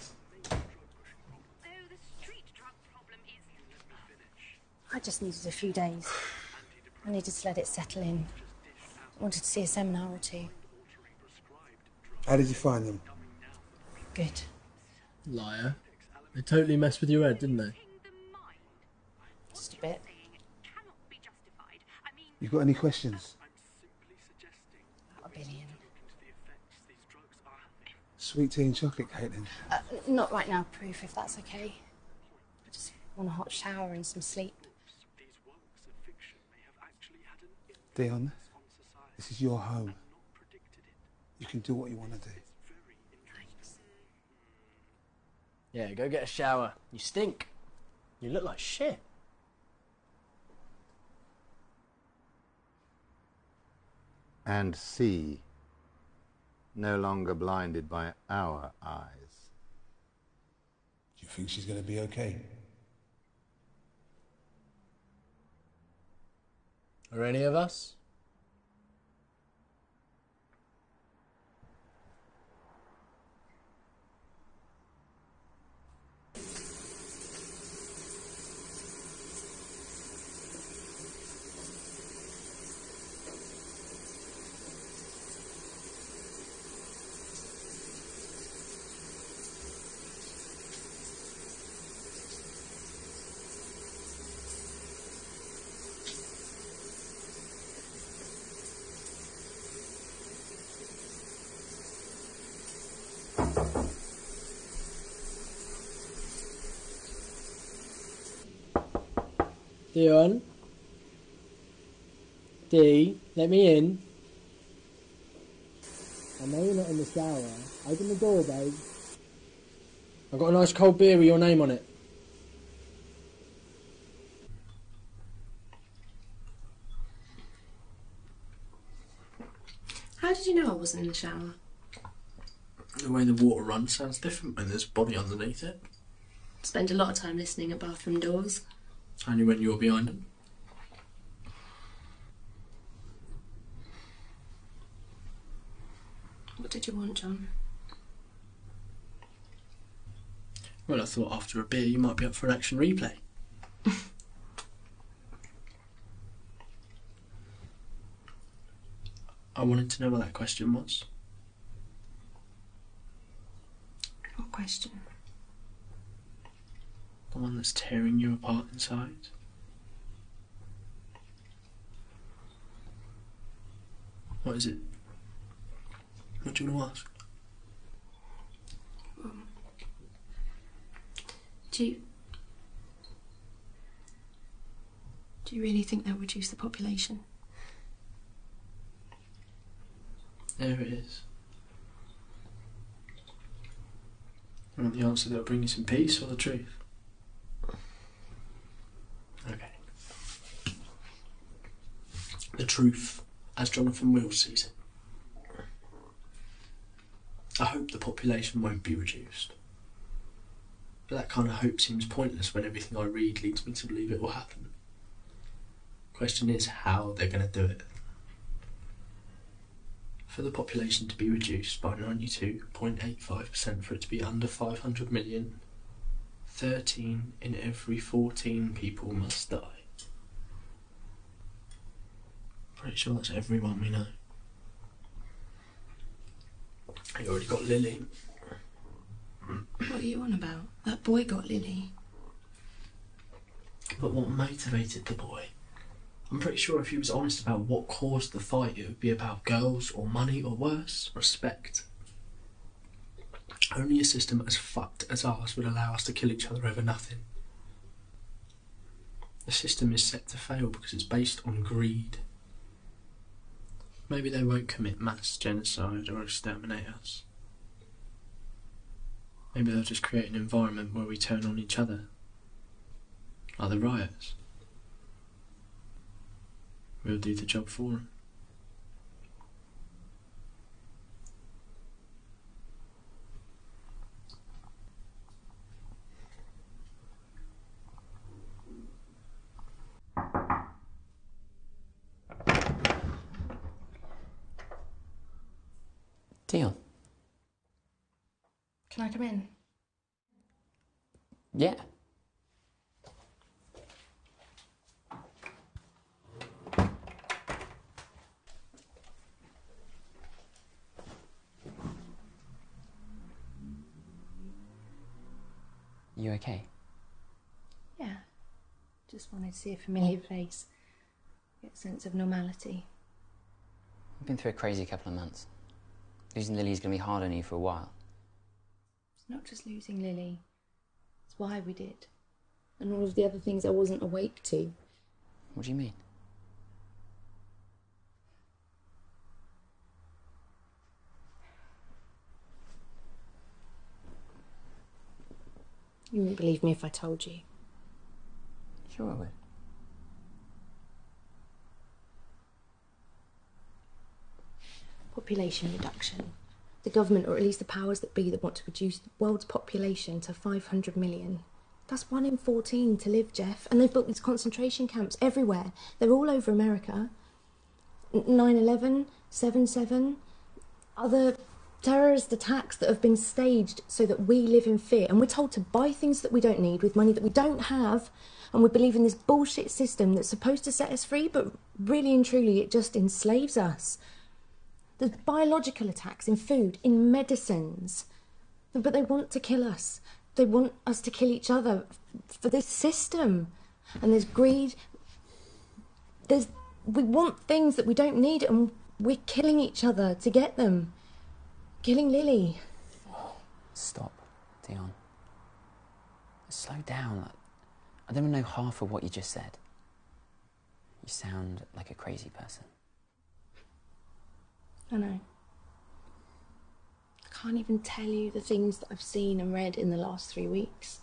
Oh, the street drug problem is... I just needed a few days. I needed to let it settle in. I wanted to see a seminar or two. How did you find them? Good. Liar. They totally messed with your head, didn't they? Just a bit. You got any questions? A billion. Sweet tea and chocolate, Caitlin. Uh, not right now, Proof, if that's okay. I just want a hot shower and some sleep. Dion, this is your home. You can do what you want to do. Yeah, go get a shower. You stink. You look like shit. And see, no longer blinded by our eyes. Do you think she's going to be okay? Are any of us? Dion? D, let me in. I know you're not in the shower. Open the door, babe. I've got a nice cold beer with your name on it. How did you know I wasn't in the shower? The way the water runs sounds different when there's a body underneath it. Spend a lot of time listening at bathroom doors. Only when you're behind them. What did you want, John? Well, I thought after a beer you might be up for an action replay. I wanted to know what that question was. What question? The one that's tearing you apart inside. What is it? What do you want to ask? Um, do you... Do you really think they'll reduce the population? There it is. You want the answer that'll bring you some peace or the truth? Okay. The truth, as Jonathan Wills sees it. I hope the population won't be reduced. But that kind of hope seems pointless when everything I read leads me to believe it will happen. Question is how they're going to do it. For the population to be reduced by ninety-two point eight five percent, for it to be under five hundred million, thirteen in every fourteen people must die. Pretty sure that's everyone we know. You already got Lily. What are you on about? That boy got Lily. But what motivated the boy? I'm pretty sure if he was honest about what caused the fight, it would be about girls or money or worse, respect. Only a system as fucked as ours would allow us to kill each other over nothing. The system is set to fail because it's based on greed. Maybe they won't commit mass genocide or exterminate us. Maybe they'll just create an environment where we turn on each other. Like the riots. We'll do the job for them. Dion. Can I come in? Yeah. You okay? Yeah. Just wanted to see a familiar face. Get a sense of normality. You've been through a crazy couple of months. Losing Lily's going to be hard on you for a while. It's not just losing Lily. It's why we did. And all of the other things I wasn't awake to. What do you mean? You wouldn't believe me if I told you. Sure I would. Population reduction. The government, or at least the powers that be, that want to reduce the world's population to five hundred million. That's one in fourteen to live, Jeff. And they've built these concentration camps everywhere. They're all over America. nine eleven, seven seven, other terrorist attacks that have been staged so that we live in fear. And we're told to buy things that we don't need with money that we don't have. And we believe in this bullshit system that's supposed to set us free, but really and truly it just enslaves us. There's biological attacks in food, in medicines. But they want to kill us. They want us to kill each other for this system. And there's greed. There's, we want things that we don't need, and we're killing each other to get them. Killing Lily. Stop, Dion. Slow down. I don't even know half of what you just said. You sound like a crazy person. I know. I can't even tell you the things that I've seen and read in the last three weeks.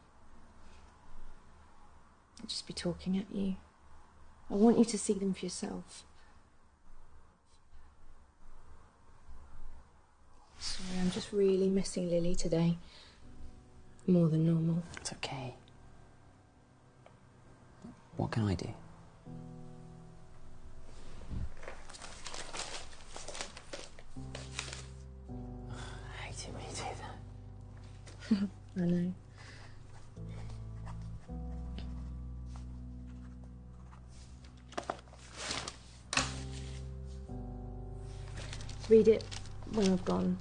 I'll just be talking at you. I want you to see them for yourself. Sorry, I'm just really missing Lily today. More than normal. It's okay. What can I do? I hate it when you do that. I know. Read it when I've gone.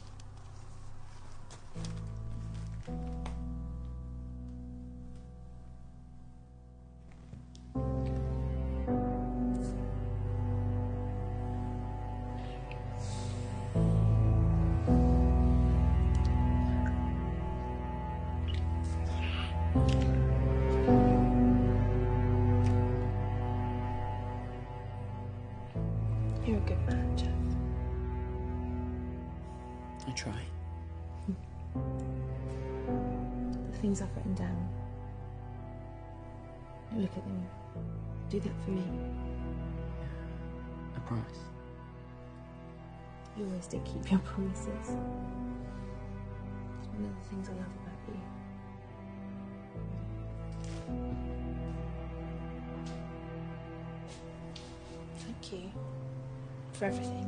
You're a good man, Jeff. I try. The things I've written down. Look at them. Do that for me. I promise. You always did keep your promises. It's one of the things I love about you. Thank you for everything.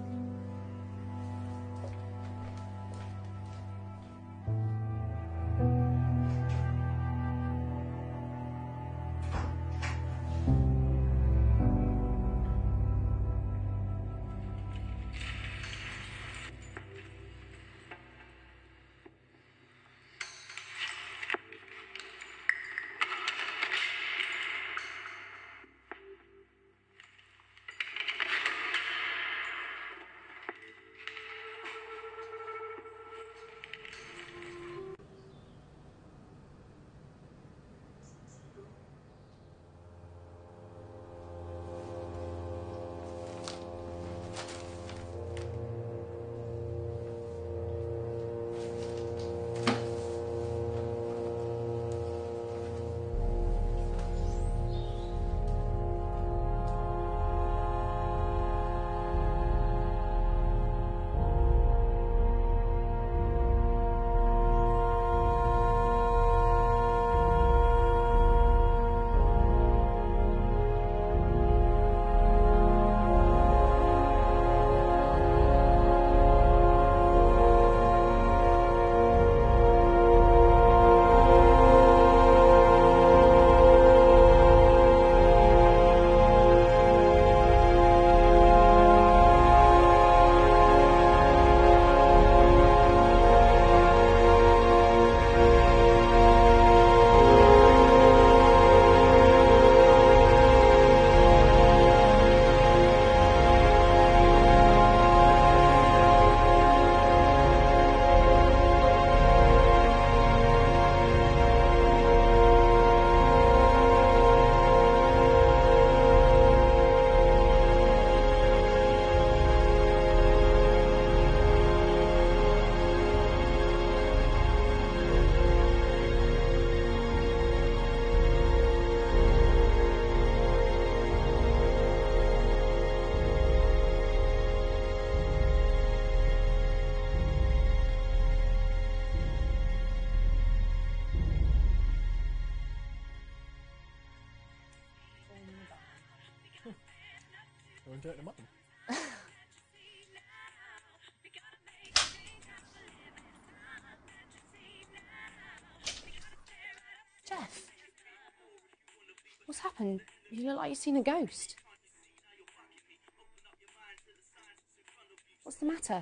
We'll do it in a month. Jeff, what's happened? You look like you've seen a ghost. What's the matter?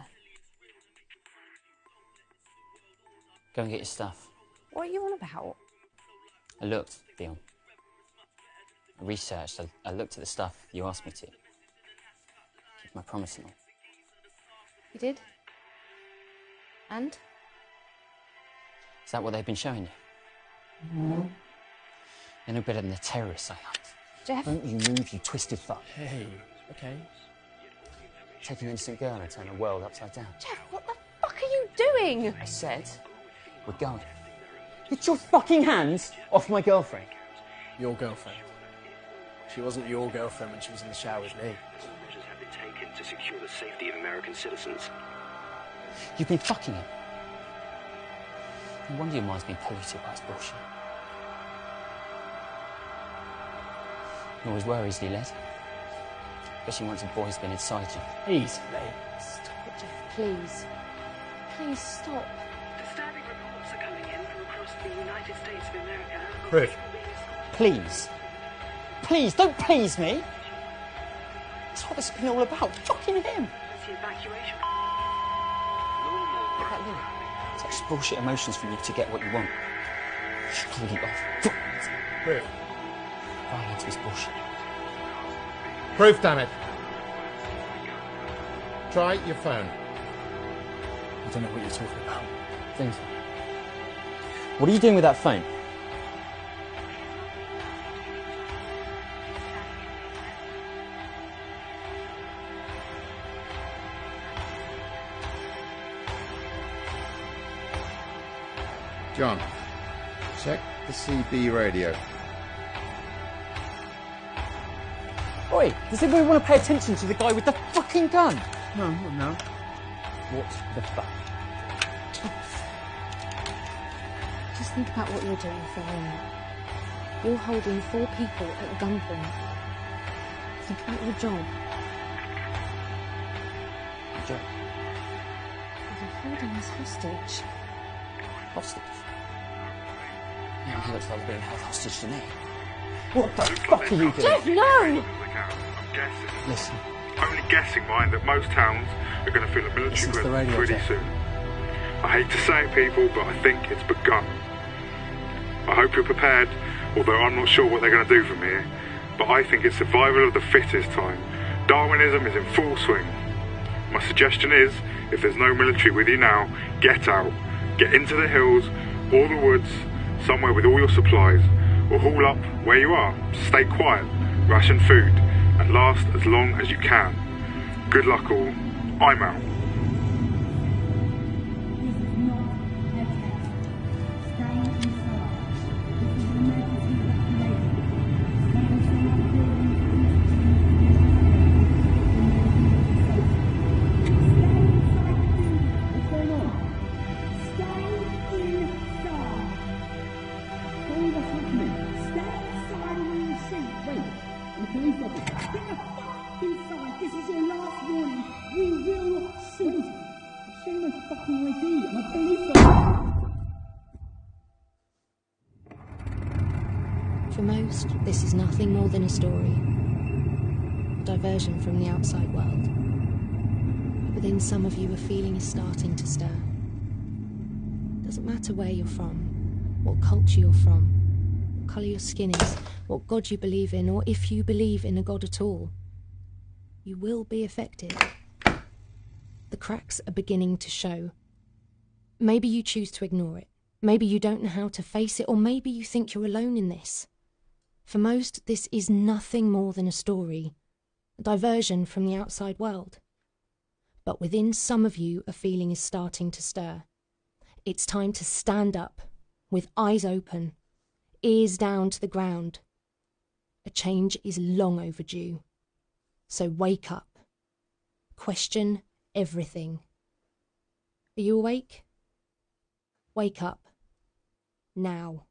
Go and get your stuff. What are you on about? I looked, Dion. I researched, I, I looked at the stuff you asked me to. Keep my promise and all. You did? And? Is that what they've been showing you? No. They're no better than the terrorists I hunt. Jeff? Don't you move, you twisted fuck. Hey, okay. Take an innocent girl and turn the world upside down. Jeff, what the fuck are you doing? I said, we're going. Get your fucking hands off my girlfriend. Your girlfriend. She wasn't your girlfriend when she was in the shower with me. Measures have been taken to secure the safety of American citizens. You've been fucking him. No wonder your mind's been polluted by his bullshit. You always were easily led. Especially once a boy's been inside you. Easily. Stop it, Jeff, please. Please stop. Disturbing reports are coming in from across the United States of America. Ruth. Please. Please, don't please me. That's what this has been all about. Fucking him. That's the evacuation. Look at that look. Such bullshit emotions from you to get what you want. Really off. Ruth. Buying into his bullshit. Proof, damn it. Try your phone. I don't know what you're talking about. Things. What are you doing with that phone? John, check the C B radio. Oi, does anybody want to pay attention to the guy with the fucking gun? No, no. What the fuck? Just think about what you're doing for him. You're holding four people at gunpoint. Think about your job. Job? You're holding us hostage. Hostage? Yeah, he looks like he's being held hostage to me. What the fuck are you doing? Jeff, no! I'm guessing. Listen. Only guessing, mind, that most towns are going to feel a military Listen to the presence radio, pretty Jeff. soon. I hate to say it, people, but I think it's begun. I hope you're prepared, although I'm not sure what they're going to do from here. But I think it's survival of the fittest time. Darwinism is in full swing. My suggestion is, if there's no military with you now, get out. Get into the hills or the woods, somewhere with all your supplies, or haul up where you are. Stay quiet, ration food, and last as long as you can. Good luck all. I'm out. For most, this is nothing more than a story, a diversion from the outside world. But within some of you, a feeling is starting to stir. It doesn't matter where you're from, what culture you're from, what colour your skin is, what God you believe in, or if you believe in a God at all. You will be affected. The cracks are beginning to show. Maybe you choose to ignore it. Maybe you don't know how to face it, or maybe you think you're alone in this. For most, this is nothing more than a story, a diversion from the outside world. But within some of you, a feeling is starting to stir. It's time to stand up, with eyes open, ears down to the ground. A change is long overdue. So wake up. Question everything. Are you awake? Wake up. Now.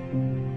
home.